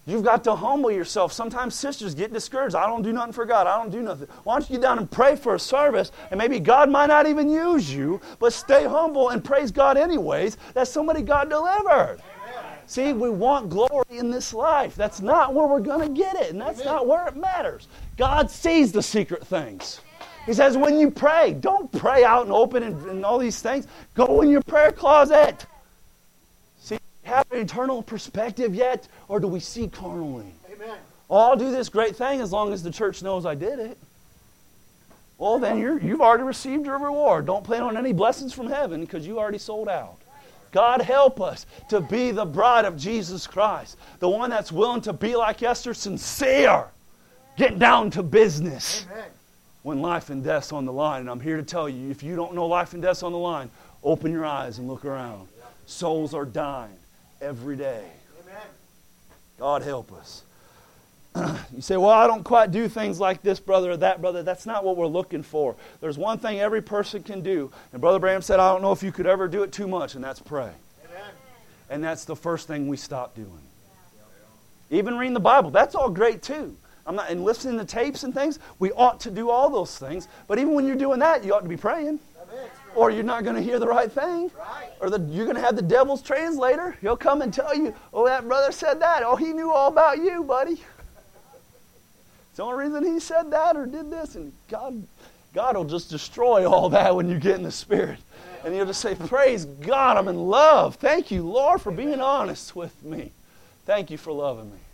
You've got to humble yourself. Sometimes sisters get discouraged. I don't do nothing for God. I don't do nothing. Why don't you get down and pray for a service, and maybe God might not even use you, but stay humble and praise God anyways that somebody got delivered. See, we want glory in this life. That's not where we're going to get it, and that's not where it matters. God sees the secret things. He says when you pray, don't pray out and open and all these things. Go in your prayer closet. See, have an eternal perspective yet, or do we see carnally? Amen. Oh, I'll do this great thing as long as the church knows I did it. Well, then you've already received your reward. Don't plan on any blessings from heaven because you already sold out. God help us to be the bride of Jesus Christ. The one that's willing to be like Esther, sincere. Get down to business. Amen. When life and death's on the line. And I'm here to tell you, if you don't know life and death's on the line, open your eyes and look around. Souls are dying every day. Amen. God help us. You say, well, I don't quite do things like this, brother, or that, brother. That's not what we're looking for. There's one thing every person can do. And Brother Branham said, I don't know if you could ever do it too much, and that's pray. Amen. And that's the first thing we stop doing. Even reading the Bible, that's all great too. And listening to tapes and things, we ought to do all those things. But even when you're doing that, you ought to be praying. Amen. Or you're not going to hear the right thing. Right. Or you're going to have the devil's translator. He'll come and tell you, oh, that brother said that. Oh, he knew all about you, buddy. It's the only reason he said that or did this. And God will just destroy all that when you get in the Spirit. And you'll just say, praise God, I'm in love. Thank you, Lord, for being honest with me. Thank you for loving me.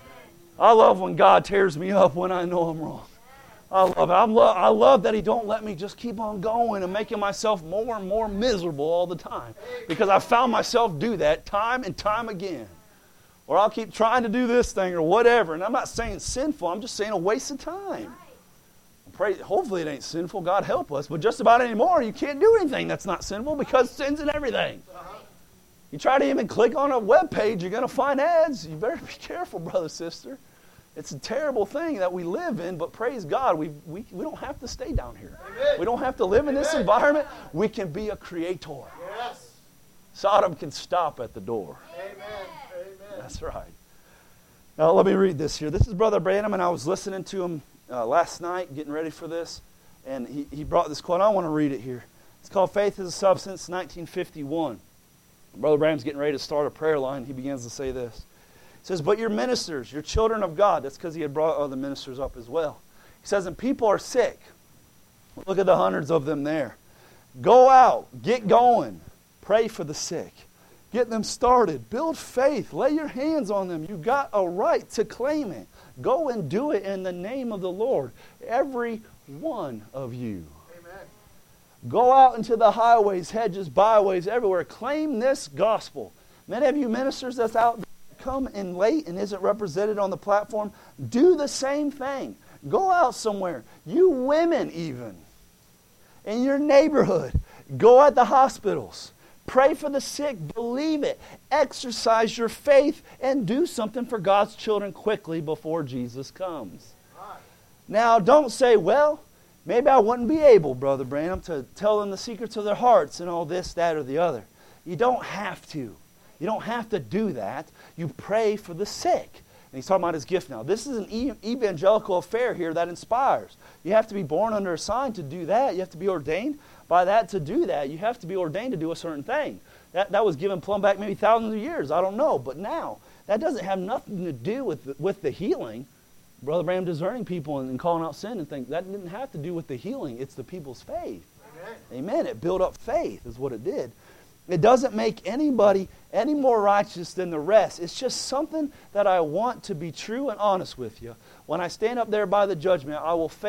I love when God tears me up when I know I'm wrong. I love it. I love that He don't let me just keep on going and making myself more and more miserable all the time. Because I found myself do that time and time again. Or I'll keep trying to do this thing or whatever. And I'm not saying sinful. I'm just saying a waste of time. Hopefully it ain't sinful. God help us. But just about anymore, you can't do anything that's not sinful because sin's in everything. You try to even click on a web page, you're going to find ads. You better be careful, brother, sister. It's a terrible thing that we live in, but praise God, we don't have to stay down here. Amen. We don't have to live in this environment. We can be a creator. Yes. Sodom can stop at the door. Amen. Amen. That's right. Now, let me read this here. This is Brother Branham, and I was listening to him last night, getting ready for this, and he brought this quote. I want to read it here. It's called Faith is a Substance, 1951. Brother Branham's getting ready to start a prayer line. He begins to say this. He says, but your ministers, your children of God, that's because he had brought other ministers up as well. He says, and people are sick. Look at the hundreds of them there. Go out, get going, pray for the sick. Get them started. Build faith. Lay your hands on them. You've got a right to claim it. Go and do it in the name of the Lord. Every one of you. Amen. Go out into the highways, hedges, byways, everywhere. Claim this gospel. Many of you ministers that's out there come in late and isn't represented on the platform, do the same thing. Go out somewhere. You women even. In your neighborhood. Go at the hospitals. Pray for the sick. Believe it. Exercise your faith and do something for God's children quickly before Jesus comes. Right. Now, don't say, well, maybe I wouldn't be able, Brother Branham, to tell them the secrets of their hearts and all this, that, or the other. You don't have to. You don't have to do that. You pray for the sick. And he's talking about his gift now. This is an evangelical affair here that inspires. You have to be born under a sign to do that. You have to be ordained by that to do that. You have to be ordained to do a certain thing. That was given plumb back maybe thousands of years. I don't know. But now, that doesn't have nothing to do with the healing. Brother Branham discerning people and calling out sin and things. That didn't have to do with the healing. It's the people's faith. Amen. Amen. It built up faith is what it did. It doesn't make anybody any more righteous than the rest. It's just something that I want to be true and honest with you. When I stand up there by the judgment, I will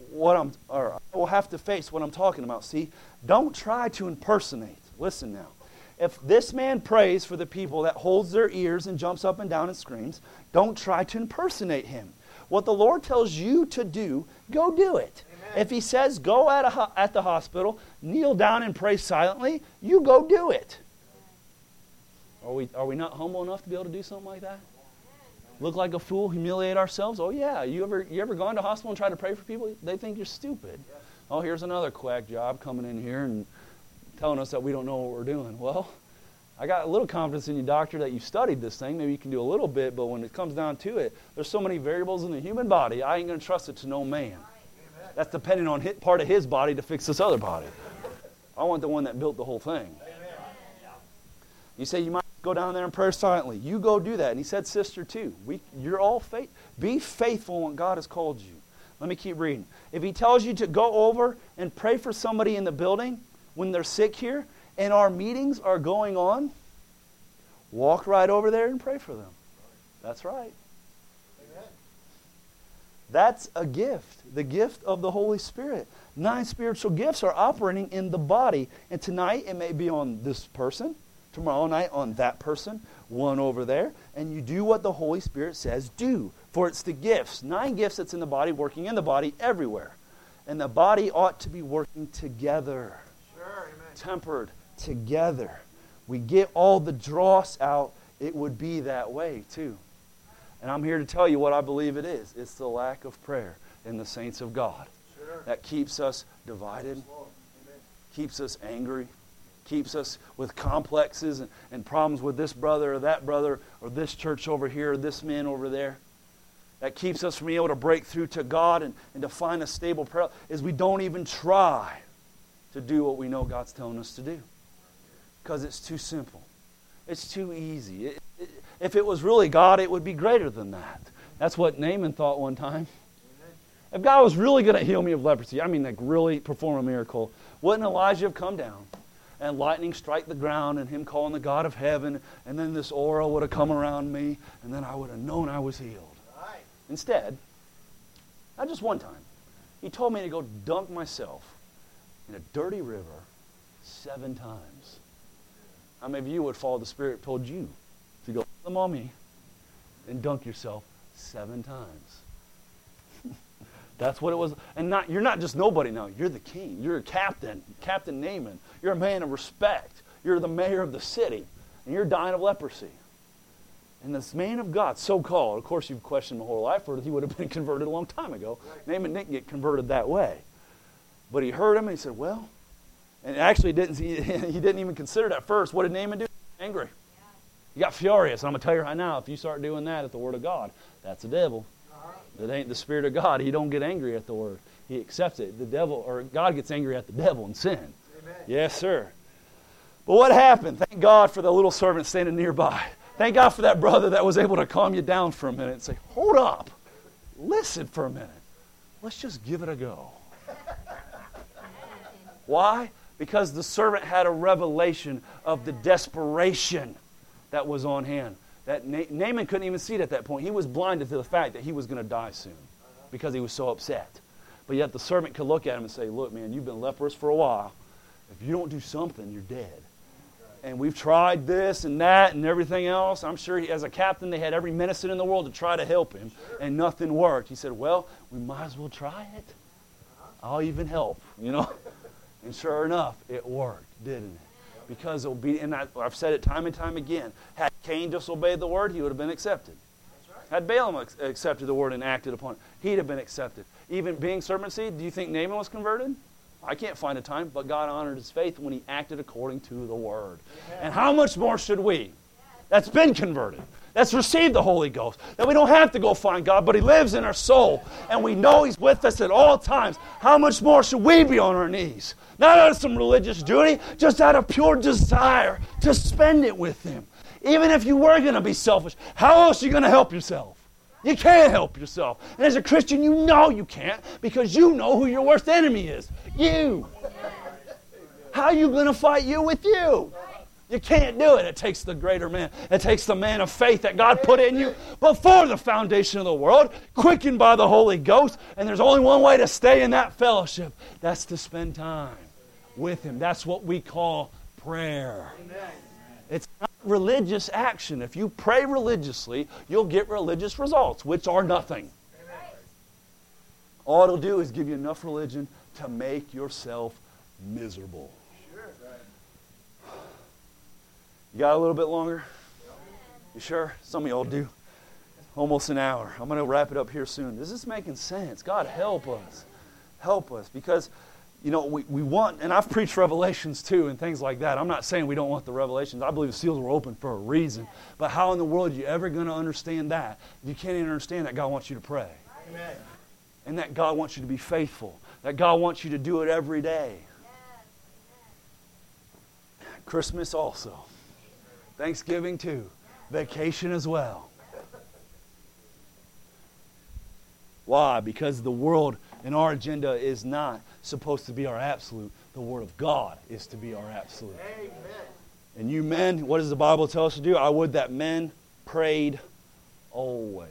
I will have to face what I'm talking about. See, don't try to impersonate. Listen now. If this man prays for the people that holds their ears and jumps up and down and screams, don't try to impersonate him. What the Lord tells you to do, go do it. Amen. If He says go at the hospital, kneel down and pray silently, you go do it. Are we not humble enough to be able to do something like that? Look like a fool, humiliate ourselves? Oh yeah. You ever gone to a hospital and tried to pray for people? They think you're stupid. Yes. Oh, here's another quack job coming in here and telling us that we don't know what we're doing. Well, I got a little confidence in you, doctor, that you studied this thing. Maybe you can do a little bit, but when it comes down to it, there's so many variables in the human body, I ain't going to trust it to no man. That's depending on part of his body to fix this other body. I want the one that built the whole thing. You say you might go down there and pray silently. You go do that. And he said, sister, too. You're all be faithful in what God has called you. Let me keep reading. If he tells you to go over and pray for somebody in the building when they're sick here, and our meetings are going on, walk right over there and pray for them. That's right. Amen. That's a gift, the gift of the Holy Spirit. 9 spiritual gifts are operating in the body. And tonight it may be on this person, tomorrow night on that person, one over there. And you do what the Holy Spirit says do. For it's the gifts, 9 gifts that's in the body, working in the body everywhere. And the body ought to be working together. Sure, amen. Tempered together. We get all the dross out, it would be that way too. And I'm here to tell you what I believe it is. It's the lack of prayer in the saints of God. Sure. That keeps us divided, Yes, Lord. Amen. keeps us angry, keeps us with complexes and problems with this brother or this church over here or this man over there. That keeps us from being able to break through to God and to find a stable prayer is we don't even try to do what we know God's telling us to do. Because it's too simple. It's too easy. If it was really God, it would be greater than that. That's what Naaman thought one time. If God was really going to heal me of leprosy, I mean like really perform a miracle, wouldn't Elijah have come down and lightning strike the ground and him calling the God of heaven, and then this aura would have come around me, and then I would have known I was healed. Right. Instead, not just one time, he told me to go dunk myself in a dirty river 7 times. How many of you would follow the Spirit told you to go them on me and dunk yourself 7 times? That's what it was. And you're not just nobody now. You're the king. You're a captain, Captain Naaman. You're a man of respect. You're the mayor of the city. And you're dying of leprosy. And this man of God, so-called, of course you've questioned my whole life, or he would have been converted a long time ago. Right. Naaman didn't get converted that way. But he heard him and he said, well, and actually he didn't even consider it at first. What did Naaman do? Angry. Yeah. He got furious. And I'm going to tell you right now, if you start doing that at the Word of God, that's the devil. It ain't the Spirit of God. He don't get angry at the Word. He accepts it. The devil, or God gets angry at the devil and sin. Amen. Yes, sir. But what happened? Thank God for the little servant standing nearby. Thank God for that brother that was able to calm you down for a minute and say, hold up. Listen for a minute. Let's just give it a go. Why? Because the servant had a revelation of the desperation that was on hand. That Naaman couldn't even see it at that point. He was blinded to the fact that he was going to die soon because he was so upset. But yet the servant could look at him and say, look, man, you've been leprous for a while. If you don't do something, you're dead. And we've tried this and that and everything else. I'm sure as a captain, they had every medicine in the world to try to help him. And nothing worked. He said, well, we might as well try it. I'll even help, you know. And sure enough, it worked, didn't it? Because obedience, and I've said it time and time again, had Cain just obeyed the word, he would have been accepted. Had Balaam accepted the word and acted upon it, he'd have been accepted. Even being serpent seed, do you think Naaman was converted? I can't find a time, but God honored his faith when he acted according to the word. Amen. And how much more should we? That's been converted. That's received the Holy Ghost. That we don't have to go find God, but he lives in our soul. And we know he's with us at all times. How much more should we be on our knees? Not out of some religious duty, just out of pure desire to spend it with him. Even if you were going to be selfish, how else are you going to help yourself? You can't help yourself. And as a Christian, you know you can't because you know who your worst enemy is. You. How are you going to fight you with you? You can't do it. It takes the greater man. It takes the man of faith that God put in you before the foundation of the world, quickened by the Holy Ghost. And there's only one way to stay in that fellowship. That's to spend time with him. That's what we call prayer. Amen. It's not religious action. If you pray religiously, you'll get religious results, which are nothing. Amen. All it'll do is give you enough religion to make yourself miserable. Sure. You got a little bit longer? You sure? Some of y'all do. Almost an hour. I'm going to wrap it up here soon. Is this making sense? God, help us. Help us. Because you know, we want, and I've preached revelations too and things like that. I'm not saying we don't want the revelations. I believe the seals were open for a reason. But how in the world are you ever going to understand that? You can't even understand that God wants you to pray. Amen. And that God wants you to be faithful. That God wants you to do it every day. Christmas also. Thanksgiving too. Vacation as well. Why? Because the world and our agenda is not supposed to be our absolute. The Word of God is to be our absolute. Amen. And you men, what does the Bible tell us to do? I would that men prayed always.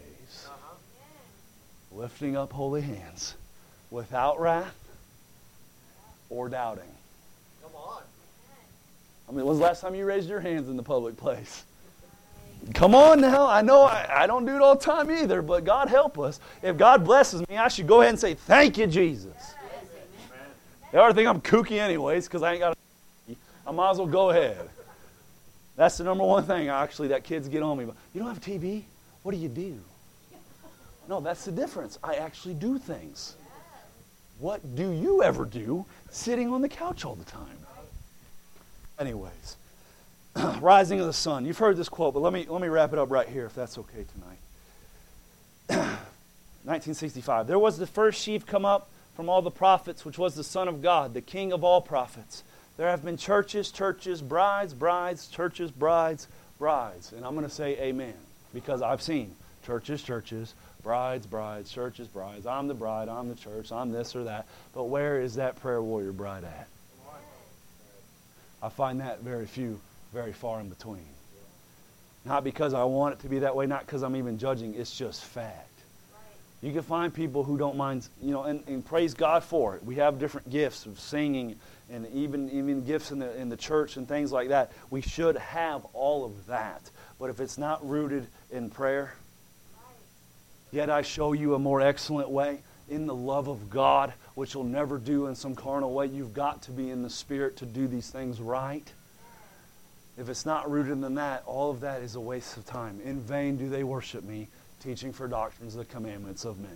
Lifting up holy hands. Without wrath or doubting. Come on. I mean, when was the last time you raised your hands in the public place? Come on now. I know I don't do it all the time either, but God help us. If God blesses me, I should go ahead and say, thank you, Jesus. They already think I'm kooky anyways because I ain't got a I might as well go ahead. That's the number one thing, actually, that kids get on me. You don't have a TV? What do you do? No, that's the difference. I actually do things. What do you ever do sitting on the couch all the time? Anyways. Rising of the sun. You've heard this quote, but let me wrap it up right here, if that's okay tonight. 1965. There was the first sheaf come up from all the prophets, which was the Son of God, the King of all prophets. There have been churches, brides, churches, brides. And I'm going to say amen, because I've seen churches, brides, churches, brides. I'm the bride, I'm the church, I'm this or that. But where is that prayer warrior bride at? I find that very far in between. Not because I want it to be that way, not because I'm even judging, it's just fact. You can find people who don't mind, you know, and praise God for it. We have different gifts of singing and even gifts in the church and things like that. We should have all of that. But if it's not rooted in prayer, yet I show you a more excellent way in the love of God, which you'll never do in some carnal way. You've got to be in the Spirit to do these things right. If it's not rooted in that, all of that is a waste of time. In vain do they worship me, teaching for doctrines the commandments of men.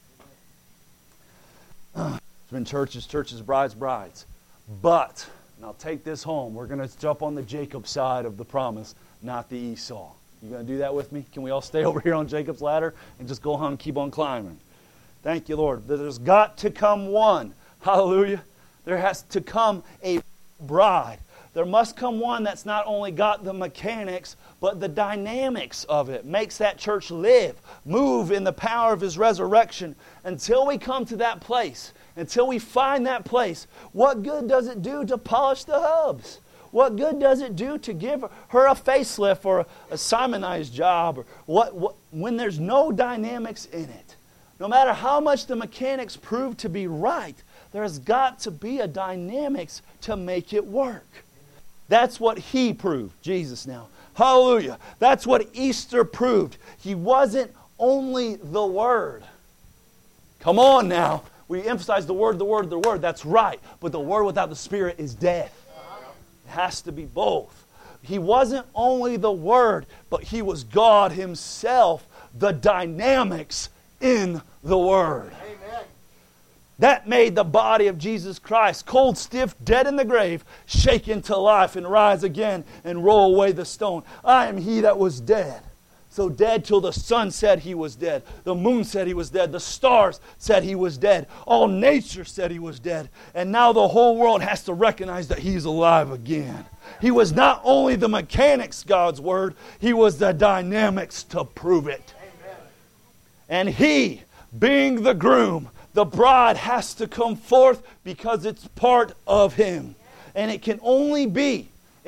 There's been churches, brides. But, and I'll take this home, we're going to jump on the Jacob side of the promise, not the Esau. You going to do that with me? Can we all stay over here on Jacob's ladder and just go home and keep on climbing? Thank you, Lord. There's got to come one. Hallelujah. There has to come a bride. There must come one that's not only got the mechanics, but the dynamics of it. Makes that church live, move in the power of His resurrection. Until we come to that place, until we find that place, what good does it do to polish the hubs? What good does it do to give her a facelift or a Simonized job? Or what when there's no dynamics in it? No matter how much the mechanics prove to be right, there's got to be a dynamics to make it work. That's what He proved, Jesus now. Hallelujah. That's what Easter proved. He wasn't only the Word. Come on now. We emphasize the Word. That's right. But the Word without the Spirit is death. It has to be both. He wasn't only the Word, but He was God Himself, the dynamics in the Word. Amen. That made the body of Jesus Christ, cold, stiff, dead in the grave, shake into life and rise again and roll away the stone. I am He that was dead. So dead till the sun said He was dead. The moon said He was dead. The stars said He was dead. All nature said He was dead. And now the whole world has to recognize that He's alive again. He was not only the mechanics, God's Word, He was the dynamics to prove it. Amen. And He, being the groom, the bride has to come forth because it's part of Him. And it can only be,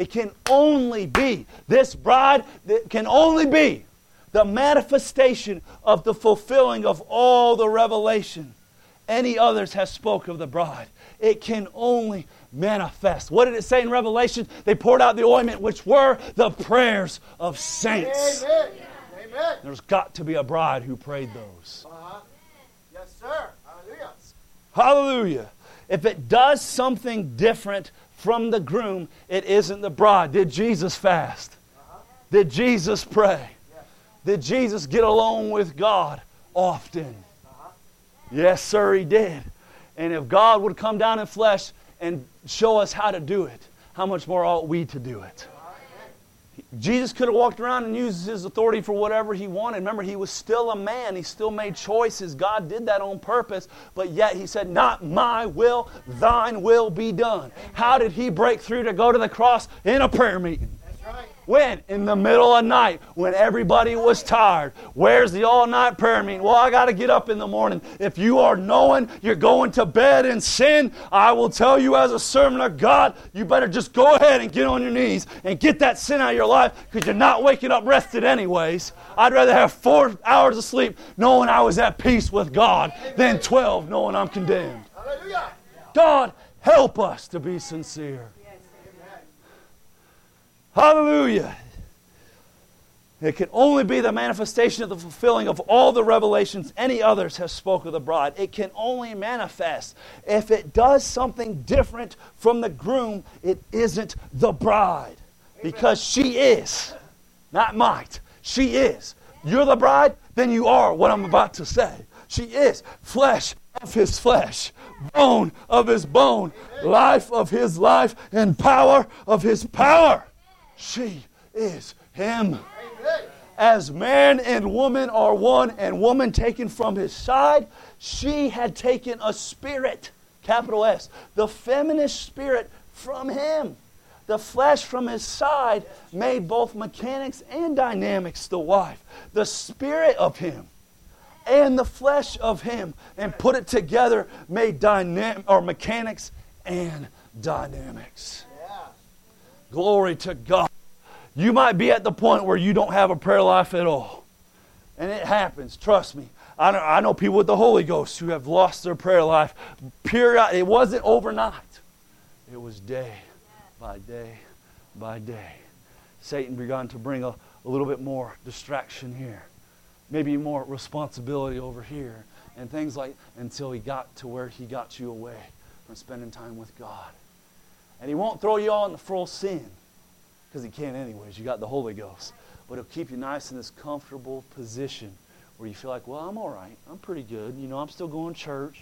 this bride, that can only be the manifestation of the fulfilling of all the revelation. Any others has spoke of the bride. It can only manifest. What did it say in Revelation? They poured out the ointment, which were the prayers of saints. Amen. Amen. There's got to be a bride who prayed those. Yes, sir. Hallelujah. Hallelujah. If it does something different from the groom, it isn't the bride. Did Jesus fast? Did Jesus pray? Did Jesus get alone with God often? Yes, sir, He did. And if God would come down in flesh and show us how to do it, how much more ought we to do it? Jesus could have walked around and used his authority for whatever he wanted. Remember, he was still a man. He still made choices. God did that on purpose. But yet he said, not my will, thine will be done. How did he break through to go to the cross? In a prayer meeting. When? In the middle of the night, when everybody was tired. Where's the all-night prayer meeting? Well, I got to get up in the morning. If you are knowing you're going to bed in sin, I will tell you as a servant of God, you better just go ahead and get on your knees and get that sin out of your life, because you're not waking up rested anyways. I'd rather have 4 hours of sleep knowing I was at peace with God than 12 knowing I'm condemned. Hallelujah. God, help us to be sincere. Hallelujah. It can only be the manifestation of the fulfilling of all the revelations any others have spoken of the bride. It can only manifest. If it does something different from the groom, it isn't the bride. Because she is. Not might. She is. You're the bride, then you are what I'm about to say. She is flesh of his flesh, bone of his bone, life of his life, and power of his power. She is him. As man and woman are one, and woman taken from his side, she had taken a spirit, capital S, the feminine spirit from him. The flesh from his side made both mechanics and dynamics the wife. The spirit of him and the flesh of him, and put it together, made mechanics and dynamics. Glory to God. You might be at the point where you don't have a prayer life at all. And it happens, trust me. I know people with the Holy Ghost who have lost their prayer life. It wasn't overnight. It was day by day by day. Satan began to bring a little bit more distraction here. Maybe more responsibility over here. And things like, until he got to where he got you away from spending time with God. And he won't throw you all in the full sin, because he can't anyways. You got the Holy Ghost. But he'll keep you nice in this comfortable position where you feel like, well, I'm all right. I'm pretty good. You know, I'm still going to church.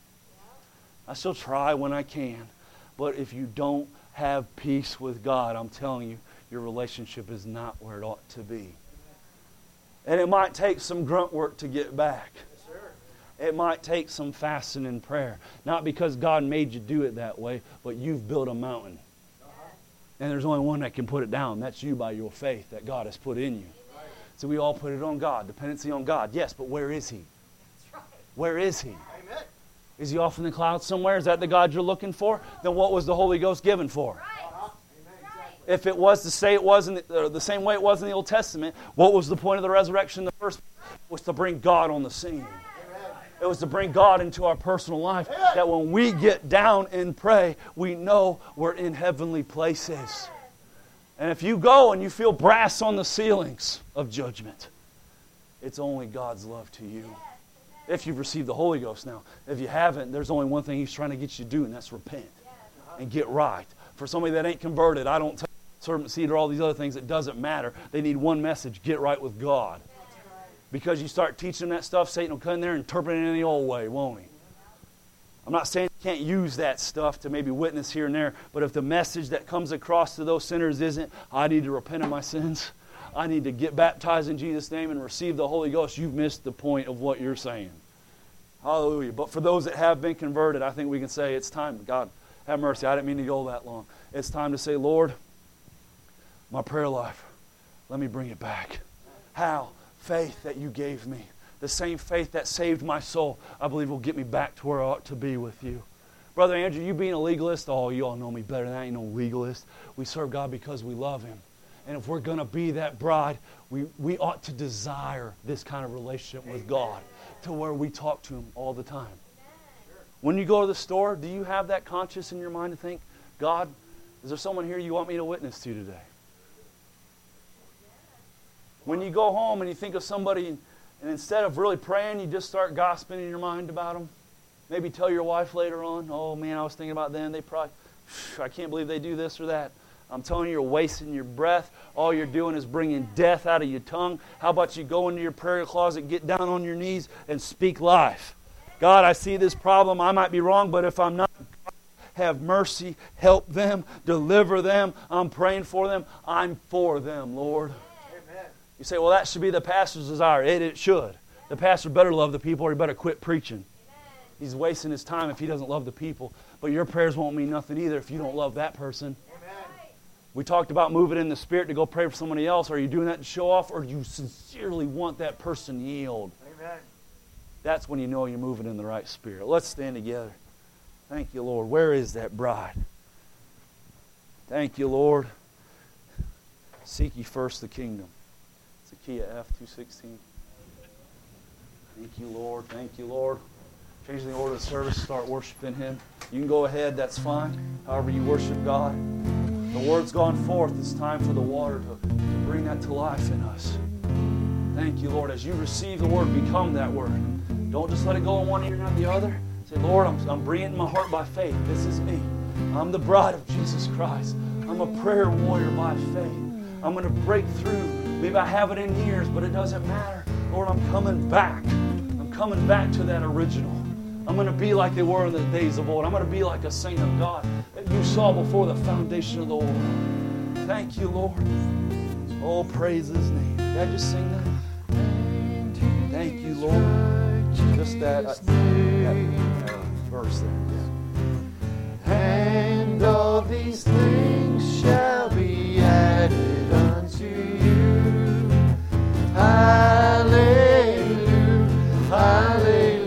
I still try when I can. But if you don't have peace with God, I'm telling you, your relationship is not where it ought to be. And it might take some grunt work to get back. It might take some fasting and prayer. Not because God made you do it that way, but you've built a mountain. And there's only one that can put it down. That's you by your faith that God has put in you. So we all put it on God. Dependency on God. Yes, but where is He? Where is He? Is He off in the clouds somewhere? Is that the God you're looking for? Then what was the Holy Ghost given for? If it was to say it was the same way it was in the Old Testament, what was the point of the resurrection in the first place? It was to bring God on the scene. It was to bring God into our personal life. That when we get down and pray, we know we're in heavenly places. And if you go and you feel brass on the ceilings of judgment, it's only God's love to you. If you've received the Holy Ghost now. If you haven't, there's only one thing He's trying to get you to do, and that's repent and get right. For somebody that ain't converted, I don't tell servant seed or all these other things. It doesn't matter. They need one message: get right with God. Because you start teaching them that stuff, Satan will come in there and interpret it in the old way, won't he? I'm not saying you can't use that stuff to maybe witness here and there, but if the message that comes across to those sinners isn't, I need to repent of my sins, I need to get baptized in Jesus' name and receive the Holy Ghost, you've missed the point of what you're saying. Hallelujah. But for those that have been converted, I think we can say it's time. God, have mercy. I didn't mean to go that long. It's time to say, Lord, my prayer life, let me bring it back. How? Faith that you gave me. The same faith that saved my soul, I believe will get me back to where I ought to be with you. Brother Andrew, you being a legalist, oh, you all know me better than that. You know, legalist. We serve God because we love Him. And if we're going to be that bride, we ought to desire this kind of relationship with God to where we talk to Him all the time. When you go to the store, do you have that conscience in your mind to think, God, is there someone here you want me to witness to today? When you go home and you think of somebody, and instead of really praying, you just start gossiping in your mind about them. Maybe tell your wife later on, oh man, I was thinking about them. They probably, I can't believe they do this or that. I'm telling you, you're wasting your breath. All you're doing is bringing death out of your tongue. How about you go into your prayer closet, get down on your knees, and speak life? God, I see this problem. I might be wrong, but if I'm not, have mercy, help them, deliver them. I'm praying for them. I'm for them, Lord. Amen. You say, well, that should be the pastor's desire. It should. The pastor better love the people or he better quit preaching. He's wasting his time if he doesn't love the people. But your prayers won't mean nothing either if you don't love that person. Amen. We talked about moving in the Spirit to go pray for somebody else. Are you doing that to show off, or do you sincerely want that person healed? Amen. That's when you know you're moving in the right spirit. Let's stand together. Thank you, Lord. Where is that bride? Thank you, Lord. Seek ye first the kingdom. It's a key of F216. Thank you, Lord. Thank you, Lord. Changing the order of the service, start worshiping Him. You can go ahead, that's fine. However you worship God. The Word's gone forth. It's time for the water to bring that to life in us. Thank you, Lord. As you receive the Word, become that Word. Don't just let it go in one ear and not the other. Say, Lord, I'm bringing my heart by faith. This is me. I'm the bride of Jesus Christ. I'm a prayer warrior by faith. I'm going to break through. Maybe I haven't in years, but it doesn't matter. Lord, I'm coming back. I'm coming back to that original. I'm going to be like they were in the days of old. I'm going to be like a saint of God that you saw before the foundation of the world. Thank you, Lord. Oh, praise His name. Did I just sing that? Thank you, Lord. Just that verse there. Yeah. And all these things shall be added unto you. Hallelujah. Hallelujah.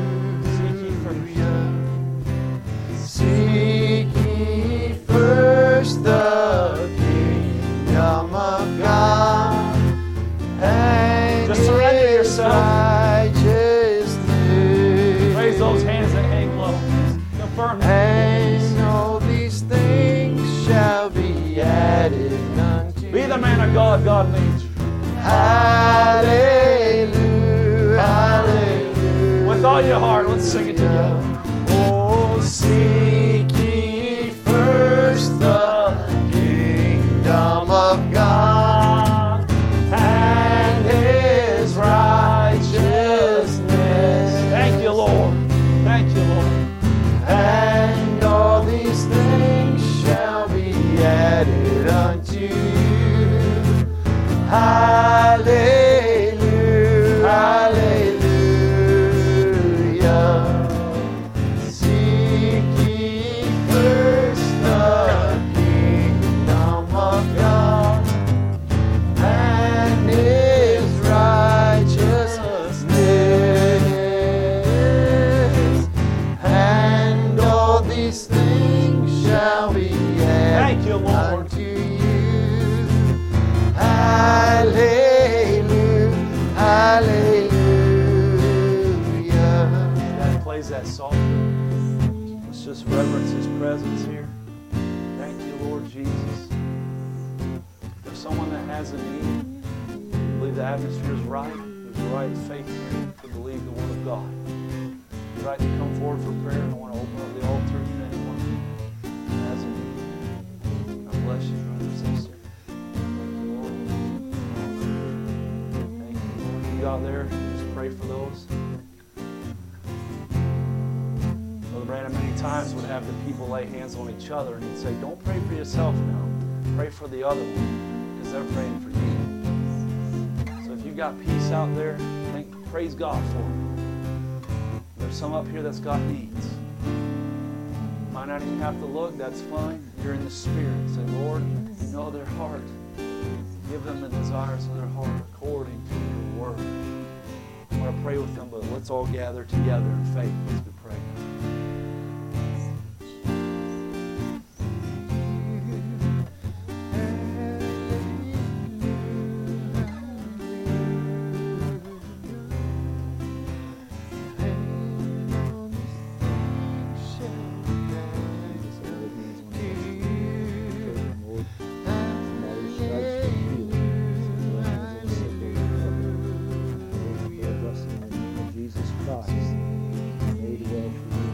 Seek ye first the kingdom of God and Just surrender His yourself. righteousness. Raise those hands that hang low. Confirm And all these things shall be added unto you. Be the man of God God needs you. Hallelujah. Hallelujah. With all your heart, let's sing it together. Oh, seek ye first the kingdom of God and His righteousness. Thank you, Lord. Thank you, Lord. And all these things shall be added unto you. Hallelujah. Hallelujah. Seek ye first the kingdom of God and His righteousness, and all these things shall be Thank added you, Lord. unto you. Hallelujah. Hallelujah. That plays that song. Let's just reverence His presence here. Thank you, Lord Jesus. If there's someone that has a need, believe the atmosphere is right. There's the right faith here to believe the Word of God. You'd like to come forward for prayer, and I want to open up the altar to anyone who has a need. God bless you, brother and sister. Thank you, Lord. Thank you, Lord. You out there, just pray for those. Brother Brandon many times would have the people lay hands on each other, and he'd say, don't pray for yourself now. Pray for the other one, because they're praying for you. So if you've got peace out there, praise God for it. There's some up here that's got needs. Might not even have to look, that's fine. You're in the Spirit. Say, Lord, you know their heart. Give them the desires of their heart according to your word. I'm going to pray with them, but let's all gather together in faith as we pray. Jesus Christ, made well for you.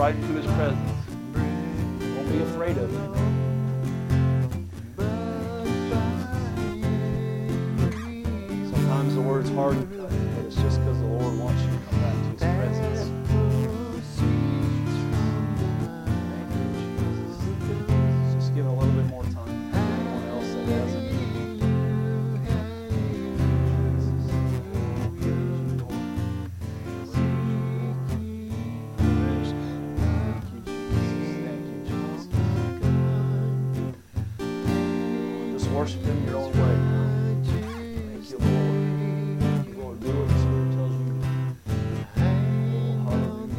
right into His presence. Don't be afraid of it. Sometimes the word's hard to cut, but it's just because the Lord wants you to come back to His presence. Just give it a little bit more time. Anyone else that hasn't. Just worship Him your own way. Thank you, Lord. Thank you, Lord. Do what the Spirit tells you to do. Oh,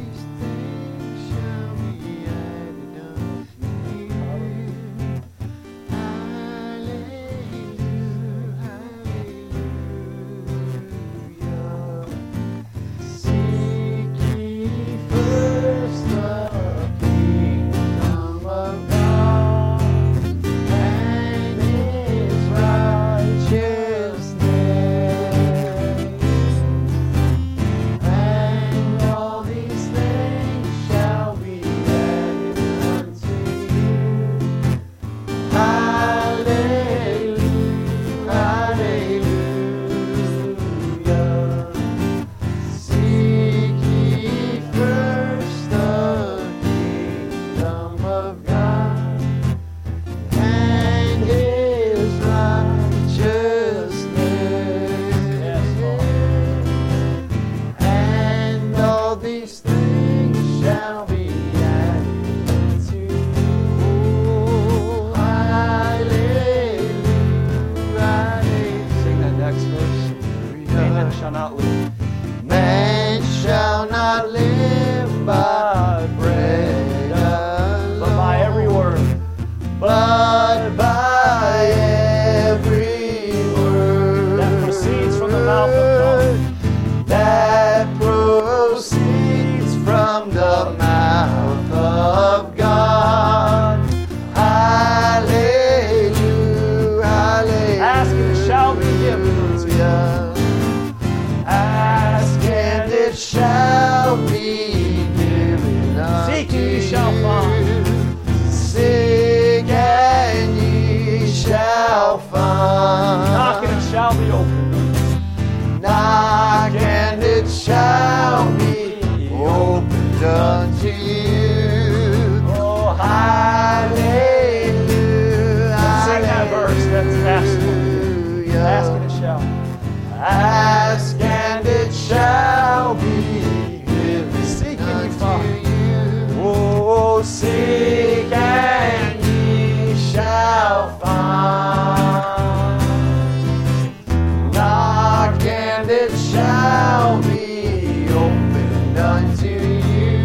shall not live. Man shall not live by bread alone, But by every word. but by every word That proceeds from the mouth of God. that proceeds from the mouth of God. Hallelujah, hallelujah. Ask and it shall be given. Ask and it shall be given unto Seek and ye shall find. Seek and ye shall find. Knock and it shall be opened. Knock and it shall be opened unto you. Oh, Hallelujah. Sing that verse. That's ask. Ask and it shall. Ask and it shall be given. Seek and ye unto find. you. Oh, seek and ye shall find. Knock and it shall be opened unto you.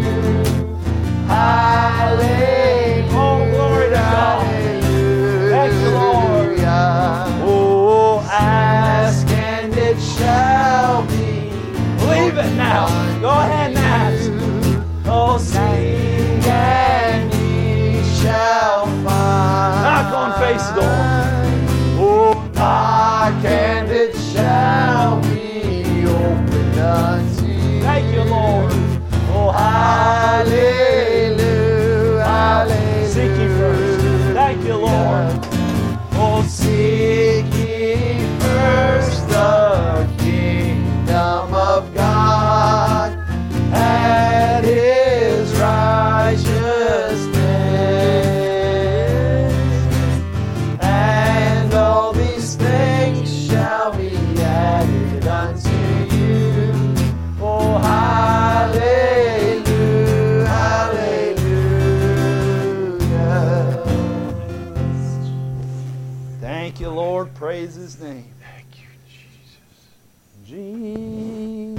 Hallelujah. Oh, glory to God. Thank you, Lord. Oh, ask and it shall be. Believe it now. Go ahead and ask. Oh, Seek and ye shall find. knock on faith's door. Oh, knock and it shall be opened unto you. Thank you, Lord. Oh, Hallelujah, hallelujah. seek ye first. Thank you, Lord. Oh, seek ye first the kingdom of God and His righteousness, and all these things shall be added unto you. Oh, hallelujah, hallelujah. Thank you, Lord. Praise His name. Thank you, Jesus. Jesus.